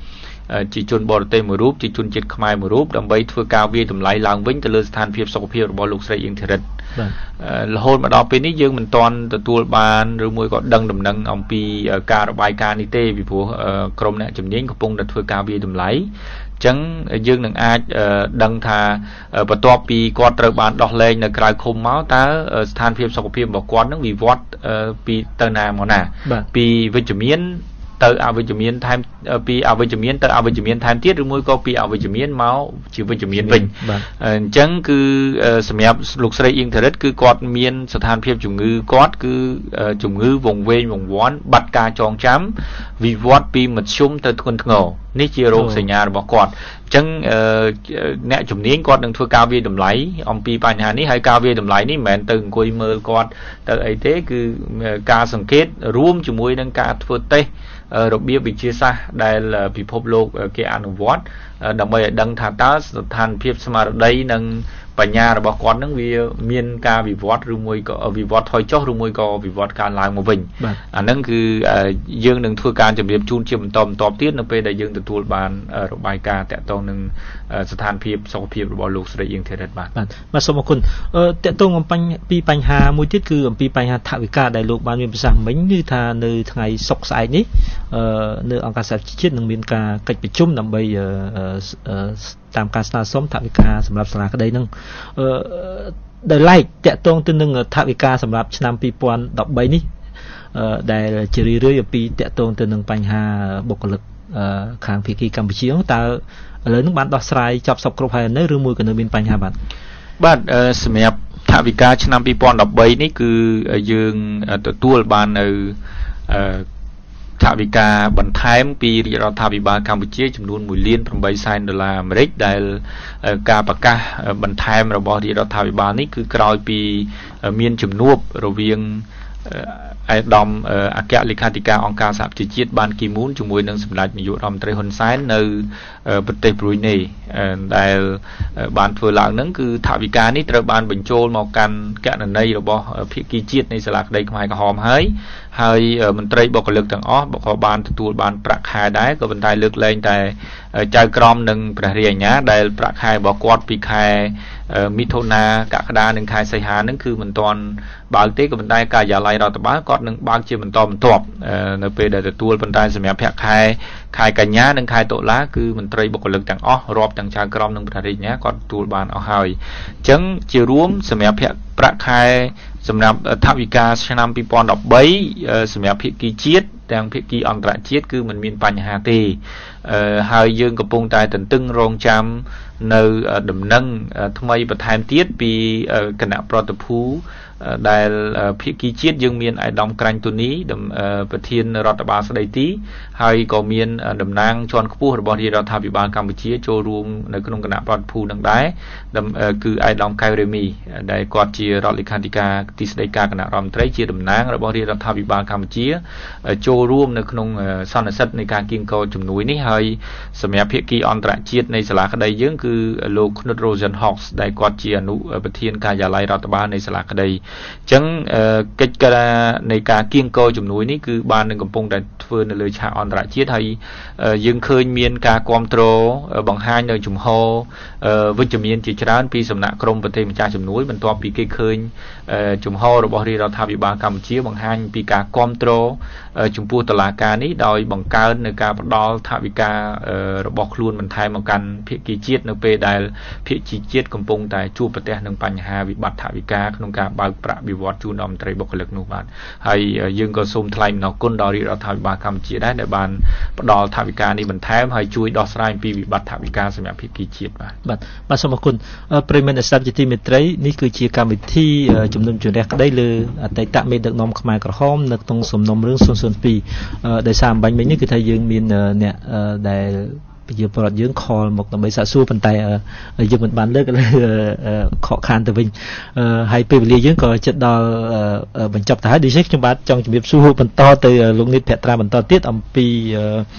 ជាជនបរទេសមួយរូបជាជនជាតិខ្មែរមួយរូបដើម្បីធ្វើការវាយតម្លៃឡើងវិញទៅលើស្ថានភាពសុខភាពរបស់លោកស្រីអ៊ីងធីរិតរហូតមកដល់ពេលនេះយើងមិនទាន់ទទួលបានឬមួយក៏ដឹងដំណឹងអំពីការរបាយការណ៍នេះទេពីព្រោះក្រុមអ្នកជំនាញកំពុងតែធ្វើការវាយតម្លៃចឹងយើងនឹងអាចដឹងថាបន្ទាប់ពីគាត់ត្រូវបានដោះលែងនៅក្រៅឃុំមកតើស្ថានភាពសុខភាពរបស់គាត់នឹងវិវត្តពីទៅណាមកណាពីវិជ្ជមានទៅអវិជ្ជមានថែមពីអវិជ្ជមានទៅអវិជ្ជមានថែមទៀតឬមួយក៏ពីអវិជ្ជមានមកជាវិជ្ជមានវិញអញ្ចឹងគឺសម្រាប់លោកស្រីអ៊ីងធីរិតគឺគាត់មានស្ថានភាពជំងឺគាត់គឺជំងឺវង្វេងវង្វាន់បាត់ការចងចាំវិវត្តពីមធ្យមទៅធ្ងន់ធ្ងរនេះជារោគសញ្ញារបស់គាត់អញ្ចឹងអ្នកជំនាញគាត់នឹងធ្វើការវាយតម្លៃអំពីបញ្ហានេះហើយការវាយតម្លៃនេះមិនមែនទៅអង្គុយមើលគាត់ទៅអីទេគឺការសង្កេតរួមជាមួយនឹងការធ្វើតេស្តរបៀបវិទ្យាសាស្ត្រដែលពិភពលោកគេអនុវត្តដើម្បីឲ្យដឹងថាតើស្ថានភាពស្មារតីនិងបញ្ញារបស់គាត់នឹងវាមានការវិវត្តឬមួយក៏វិវត្តថយចុះឬមួយក៏វិវត្តកើនឡើងមកវិញអាហ្នឹងគឺយើងនឹងធ្វើការជម្រាបជូនជាបន្តទៀតនៅពេលដែលយើងទទួលបានរបាយការណ៍តាក់ទងនឹងស្ថានភាពសុខភាពរបស់លោកស្រីអ៊ីងធីរិតបាទសូមអរគុណតាក់ទងអំពីបញ្ហាមួយទៀតគឺអំពីបញ្ហាថវិកាដែលលោកបានមានប្រសាសន៍មិញគឺថានៅថ្ងៃសុក្រស្អែកនេះនៅអង្គការសហជីវជាតិនឹងមានការកិច្ចប្រជុំដើម្បីតាមការស្នើសុំថវិកាសម្រាប់សាលាក្តីនឹងដែលឡែកតាក់ទងទៅនឹងថវិកាសម្រាប់ឆ្នាំ2013នេះដែលជារឿយៗអំពីតាក់ទងទៅនឹងបញ្ហាបុគ្គលិកខាងភាគីកម្ពុជាតើឥឡូវនឹងបានដោះស្រាយចប់សពគ្រប់ហើយនៅឬមួយក៏នៅមានបញ្ហាបាទសម្រាប់ថវិកាឆ្នាំ2013នេះគឺយើងទទួលបាននៅថវិកាបន្ថែមពីរាជរដ្ឋាភិបាលកម្ពុជាចំនួន$1.8 លានអាមេរិកដែលការប្រកាសបន្ថែមរបស់រាជរដ្ឋាភិបាលនេះគឺក្រោយពីមានជំនួបរវាងឯកឧត្តមអគ្គលេខាធិការអង្គការសហប្រជាជាតិបានគីមូនជាមួយនឹងសម្ដេចនាយករដ្ឋមន្ត្រីហ៊ុនសែននៅប្រទេសប្រ៊ុយណេដែលបានធ្វើឡើងហ្នឹងគឺថវិកានេះត្រូវបានបញ្ចូលមកកាន់គណនីរបស់ភាគីជាតិនៃសាលាក្តីខ្មែរក្រហមហើយមន្ត្រីបុគ្គលិកទាំងអស់ក៏បានទទួលបានប្រាក់ខែដែរក៏ប៉ុន្តែលើកលែងតែចៅក្រមនិងព្រះរាជអាជ្ញាដែលប្រាក់ខែរបស់គាត់ពីខែមិថុនាកក្កដានិងខែសីហាហ្នឹងគឺមិនទាន់បើកទេក៏ប៉ុន្តែការិយាល័យរដ្ឋបាលគាត់នឹងបើកជាបន្តបន្ទាប់នៅពេលដែលទទួលប៉ុន្តែសម្រាប់ប្រាក់ខែកញ្ញានិងខែតុលាគឺមន្ត្រីបុគ្គលិកទាំងអស់រាប់ទាំងចៅក្រមនិងព្រះរាជអាជ្ញាគាត់ទទួលបានអស់ហើយអញ្ចឹងជារួមសម្រាប់ប្រាក់ខែសម្រាប់ថវិកាឆ្នាំ2013សម្រាប់ភាគីជាតិទាំងភាគីអន្តរជាតិគឺមិនមានបញ្ហាទេហើយយើងកំពុងតែទន្ទឹងរង់ចាំនៅដំណឹងថ្មីបន្ថែមទៀតពីគណៈប្រតិភូដែលភាគីជាតិយើងមានឯកឧត្តមក្រាញ់ទូនីប្រធានរដ្ឋបាលស្ដីទីហើយក៏មានតំណាងជាន់ខ្ពស់របស់រាជរដ្ឋាភិបាលកម្ពុជាចូលរួមនៅក្នុងគណៈប្រតិភូនឹងដែរគឺឯកឧត្តមកៅរេមីដែលគាត់ជារដ្ឋលេខាធិការទីស្តីការគណៈរដ្ឋមន្ត្រីជាតំណាងរបស់រាជរដ្ឋាភិបាលកម្ពុជាចូលរួមនៅក្នុងសន្និសីទនៃការគៀងគរជំនួយនេះហើយសម្រាប់ភាគីអន្តរជាតិនៃសាលាក្តីយើងគឺលោក Knut Rosenhoff ដែលគាត់ជាអនុប្រធានការិយាល័យរដ្ឋបាលនៃសាលាក្តីអញ្ចឹងកិច្ចការនៃការគៀងគរជំនួយនេះគឺបាននឹងកំពុងតែធ្វើនៅលើឆាកអន្តរជាតិហើយយើងឃើញមានការគ្រប់គ្រងបង្ហាញនៅជំហរវិជ្ជមានជាច្រើនពីសំណាក់ក្រមប្រទេសម្ចាស់ជំនួយបន្ទាប់ពីគេឃើញជំហររបស់រាជរដ្ឋាភិបាលកម្ពុជាបង្ហាញពីការគ្រប់គ្រងចំពោះតុលាការនេះដោយបង្កើននៅការផ្ដល់ថវិការបស់ខ្លួនបន្ថែមមកកាន់ភាគីជាតិនៅពេលដែលភាគីជាតិកំពុងតែជួបប្រទះនឹងបញ្ហាវិបត្តិថវិកាក្នុងការបើកប្រាក់បៀវត្សជូនដល់មន្ត្រីបុគ្គលិកនោះបាទហើយយើងក៏សូមថ្លែងអំណរគុណដល់រាជរដ្ឋាភិបាលកម្ពុជាដែរដែលបានផ្ដល់ថវិកានេះបន្ថែមហើយជួយដោះស្រាយពីវិបត្តិថវិកាសម្រាប់ភាគីជាតិបាទសូមអរគុណប្រិយមិត្តអ្នកស្ដាប់ជាទីមេត្រីនេះគឺជាកម្មវិធីជំនុំជម្រះក្តីលើអតីតមេដឹកនាំខ្មែរក្រហមនៅក្នុងសំណុំរឿង002ដោយសារអំបញ្ញមិញនេះគឺថាយើងមានអ្នកដែលជាប្រវត្តិយើងខលមកដើម្បីសាកសួរប៉ុន្តែយើងមិនបានលើកលើខកខានទៅវិញហើយពេលវេលាយើងក៏ជិតដល់បញ្ចប់ទៅហើយដូច្នេះខ្ញុំបាទចង់ជម្រាបសួរបន្តទៅលោកនិតភក្ត្រាបន្តទៀតអំពី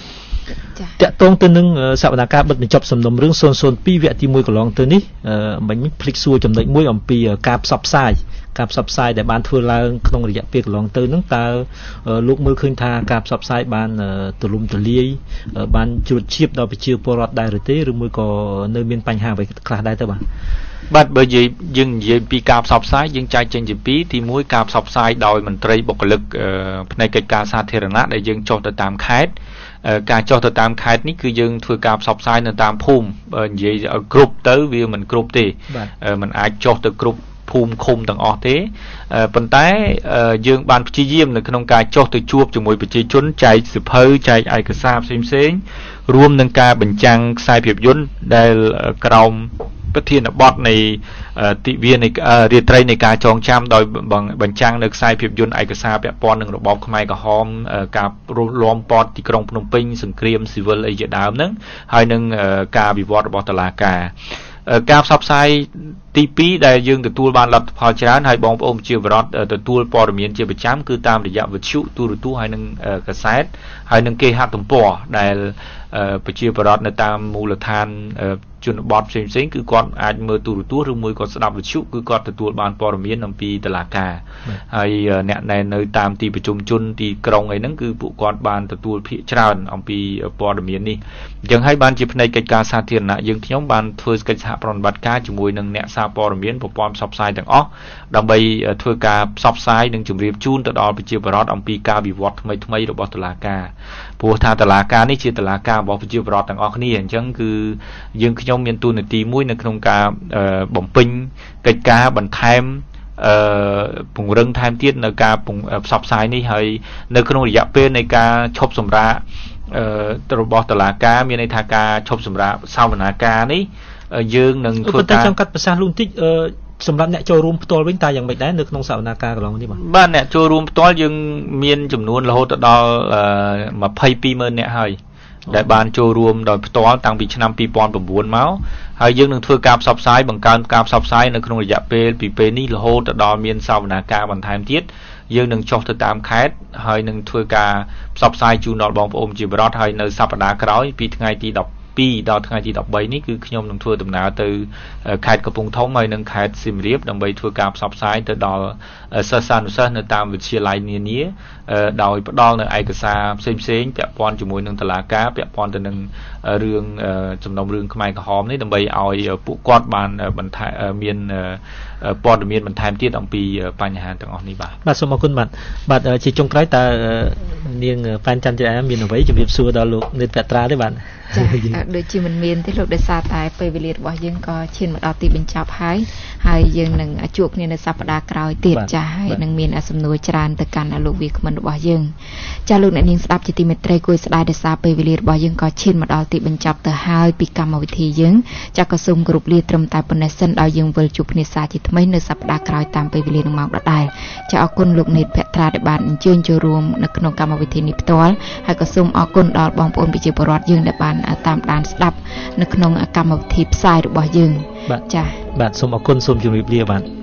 តាក់ទងទៅនឹងសវនកម្មបិទបញ្ចប់សំណុំរឿង002វគ្គទី1កន្លងទៅនេះមិញភ្លេចសួរចំណុចមួយអំពីការផ្សព្វផ្សាយដែលបានធ្វើឡើងក្នុងរយៈពេលកន្លងទៅហ្នឹងតើលោកមើលឃើញថាការផ្សព្វផ្សាយបានទូលំទូលាយបានជ្រួតជ្រាបដល់ប្រជាពលរដ្ឋដែរឬទេឬមួយក៏នៅមានបញ្ហាអ្វីខ្លះដែរទៅបាទបើយើងនិយាយពីការផ្សព្វផ្សាយយើងចែកចេញជាពីរទី1ការផ្សព្វផ្សាយដោយមន្ត្រីបុគ្គលិកផ្នែកកិច្ចការសាធារណៈដែលយើងចុះទៅតាមខេត្តការចុះទៅតាមខេត្តនេះគឺយើងធ្វើការផ្សព្វផ្សាយនៅតាមភូមិនិយាយឲ្យគ្រប់ទៅវាមិនគ្រប់ទេมันអាចចុះទៅគ្រប់ភូមិឃុំទាំងអស់ទេប៉ុន្តែយើងបានព្យាយាមនៅក្នុងការចុះទៅជួបជាមួយប្រជាជនចែកសិភៅចែកឯកសារផ្សេងៗរួមនឹងការបញ្ចាំងខ្សែភាពយន្តដែលក្រោមប្រធានបទនៃទិវានៃរាត្រីនៃការចងចាំដោយបញ្ចាំងនៅខ្សែភាពយន្តឯកសារពាក់ព័ន្ធនឹងរបបខ្មែរក្រហមការរស់រាំពតទីក្រុងភ្នំពេញសង្គ្រាមស៊ីវិលអីជាដើមហ្នឹងហើយនឹងការវិវត្តរបស់តុលាការការផ្សព្វផ្សាយទី2ដែលយើងទទួលបានលទ្ធផលច្រើនហើយបងប្អូនជាបរដ្ឋទទួលព័ត៌មានជាប្រចាំគឺតាមរយៈវិទ្យុទូរទស្សន៍ហើយនឹងកាសែតហើយនឹងគេហទំព័រដែលប្រជាបរដ្ឋនៅតាមមូលដ្ឋានជនបទផ្សេងៗគឺគាត់អាចមើលទូរទស្សន៍ឬមួយក៏ស្ដាប់វិទ្យុគឺគាត់ទទួលបានព័ត៌មានអំពីតុលាការហើយអ្នកដែលនៅតាមទីប្រជុំជនទីក្រុងអីហ្នឹងគឺពួកគាត់បានទទួលភាគច្រើនអំពីព័ត៌មាននេះអញ្ចឹងហើយបានជាផ្នែកកិច្ចការសាធារណៈយើងខ្ញុំបានធ្វើកិច្ចសហប្រតិបត្តិការជាមួយនឹងអ្នកសារព័ត៌មានប្រព័ន្ធផ្សព្វផ្សាយទាំងអស់ដើម្បីធ្វើការផ្សព្វផ្សាយនិងជម្រាបជូនទៅដល់ប្រជាពលរដ្ឋអំពីការវិវត្តថ្មីៗរបស់តុលាការព្រោះថាតុលាការនេះជាតុលាការរបស់ប្រជាពលរដ្ឋទាំងអស់គ្នាអញ្ចឹងគឺយើងខ្ញុំមានតួនាទីមួយនៅក្នុងការបំពេញកិច្ចការបន្ថែមពង្រឹងថែមទៀតនៅការផ្សព្វផ្សាយនេះហើយនៅក្នុងរយៈពេលនៃការឈប់សម្រាករបស់តុលាការមានន័យថាការឈប់សម្រាកសវនាការនេះយើងនឹងធ្វើការចង់កាត់ប្រសាសន៍លុងតិចសម្រាប់អ្នកចូលរួមផ្ទាល់វិញតើយ៉ាងម៉េចដែរនៅក្នុងសវនាការកន្លងនេះបាទអ្នកចូលរួមផ្ទាល់យើងមានចំនួនរហូតដល់220000នាក់ហើយដែលបានចូលរួមដោយផ្ទាល់តាំងពីឆ្នាំ2009មកហើយយើងនឹងធ្វើការផ្សព្វផ្សាយបង្កើនការផ្សព្វផ្សាយនៅក្នុងរយៈពេលពីពេលនេះរហូតដល់មានសវនាការបន្ថែមទៀតយើងនឹងចុះទៅតាមខេត្តហើយនឹងធ្វើការផ្សព្វផ្សាយជូនដល់បងប្អូនជាបរដ្ឋហើយនៅសប្តាហ៍ក្រោយពីថ្ងៃទី12ដល់ថ្ងៃទី13នេះគឺខ្ញុំនឹងធ្វើដំណើរទៅខេត្តកំពង់ធំហើយនិងខេត្តសៀមរាបដើម្បីធ្វើការផ្សព្វផ្សាយទៅដល់សិស្សានុសិស្សនៅតាមវិទ្យាល័យនានាដោយផ្ដល់នៅឯកសារផ្សេងៗពាក់ព័ន្ធជាមួយនឹងតុលាការពាក់ព័ន្ធទៅនឹងរឿងសំណុំរឿងខ្មែរក្រហមនេះដើម្បីឲ្យពួកគាត់បានមានព័ត៌មានបន្ថែមទៀតអំពីបញ្ហាទាំងអស់នេះបាទសូមអរគុណបាទជាចុងក្រោយតើនាងប៉ែនច័ន្ទរាមានអ្វីជំរាបសួរដល់លោកនេតភត្រាទេបាទដូចជាមិនមានទេលោកដោយសារតែពេលវេលារបស់យើងក៏ឈានមកដល់ទីបញ្ចប់ហើយយើងនឹងជួបគ្នានៅសប្តាហ៍ក្រោយទៀតចា៎ហើយនឹងមានសំណួរច្រើនទៅកាន់លោកវាគ្មិនរបស់យើងចា៎លោកអ្នកនាងស្ដាប់ជាទីមេត្រីគួរស្ដាយដោយសារពេលវេលារបស់យើងក៏ឈានមកដល់ទីបញ្ចប់ទៅហើយពីកម្មវិធីយើងចា៎ក៏សូមគោរពលាត្រឹមតែប៉ុណ្ណេះសិនដោយយើងវិលជួបគ្នាសាជាថ្មីនៅសប្តាហ៍ក្រោយតាមពេលវេលានឹងម៉ោងដដែលចា៎អរគុណលោកនេតភត្រាដែលបានអញ្ជើញចូលរួមនៅក្នុងកម្មវិធីនេះផ្ទាល់ហើយក៏សូមអរគុណដល់បងប្អូនប្រជាពលរដ្ឋយើងដែលបានតាមដានស្ដាប់នៅក្នុងកម្មវិធីផ្សាយរបស់យើងចា៎បាទសូមអរគុណសូមជម្រាបលាបាទ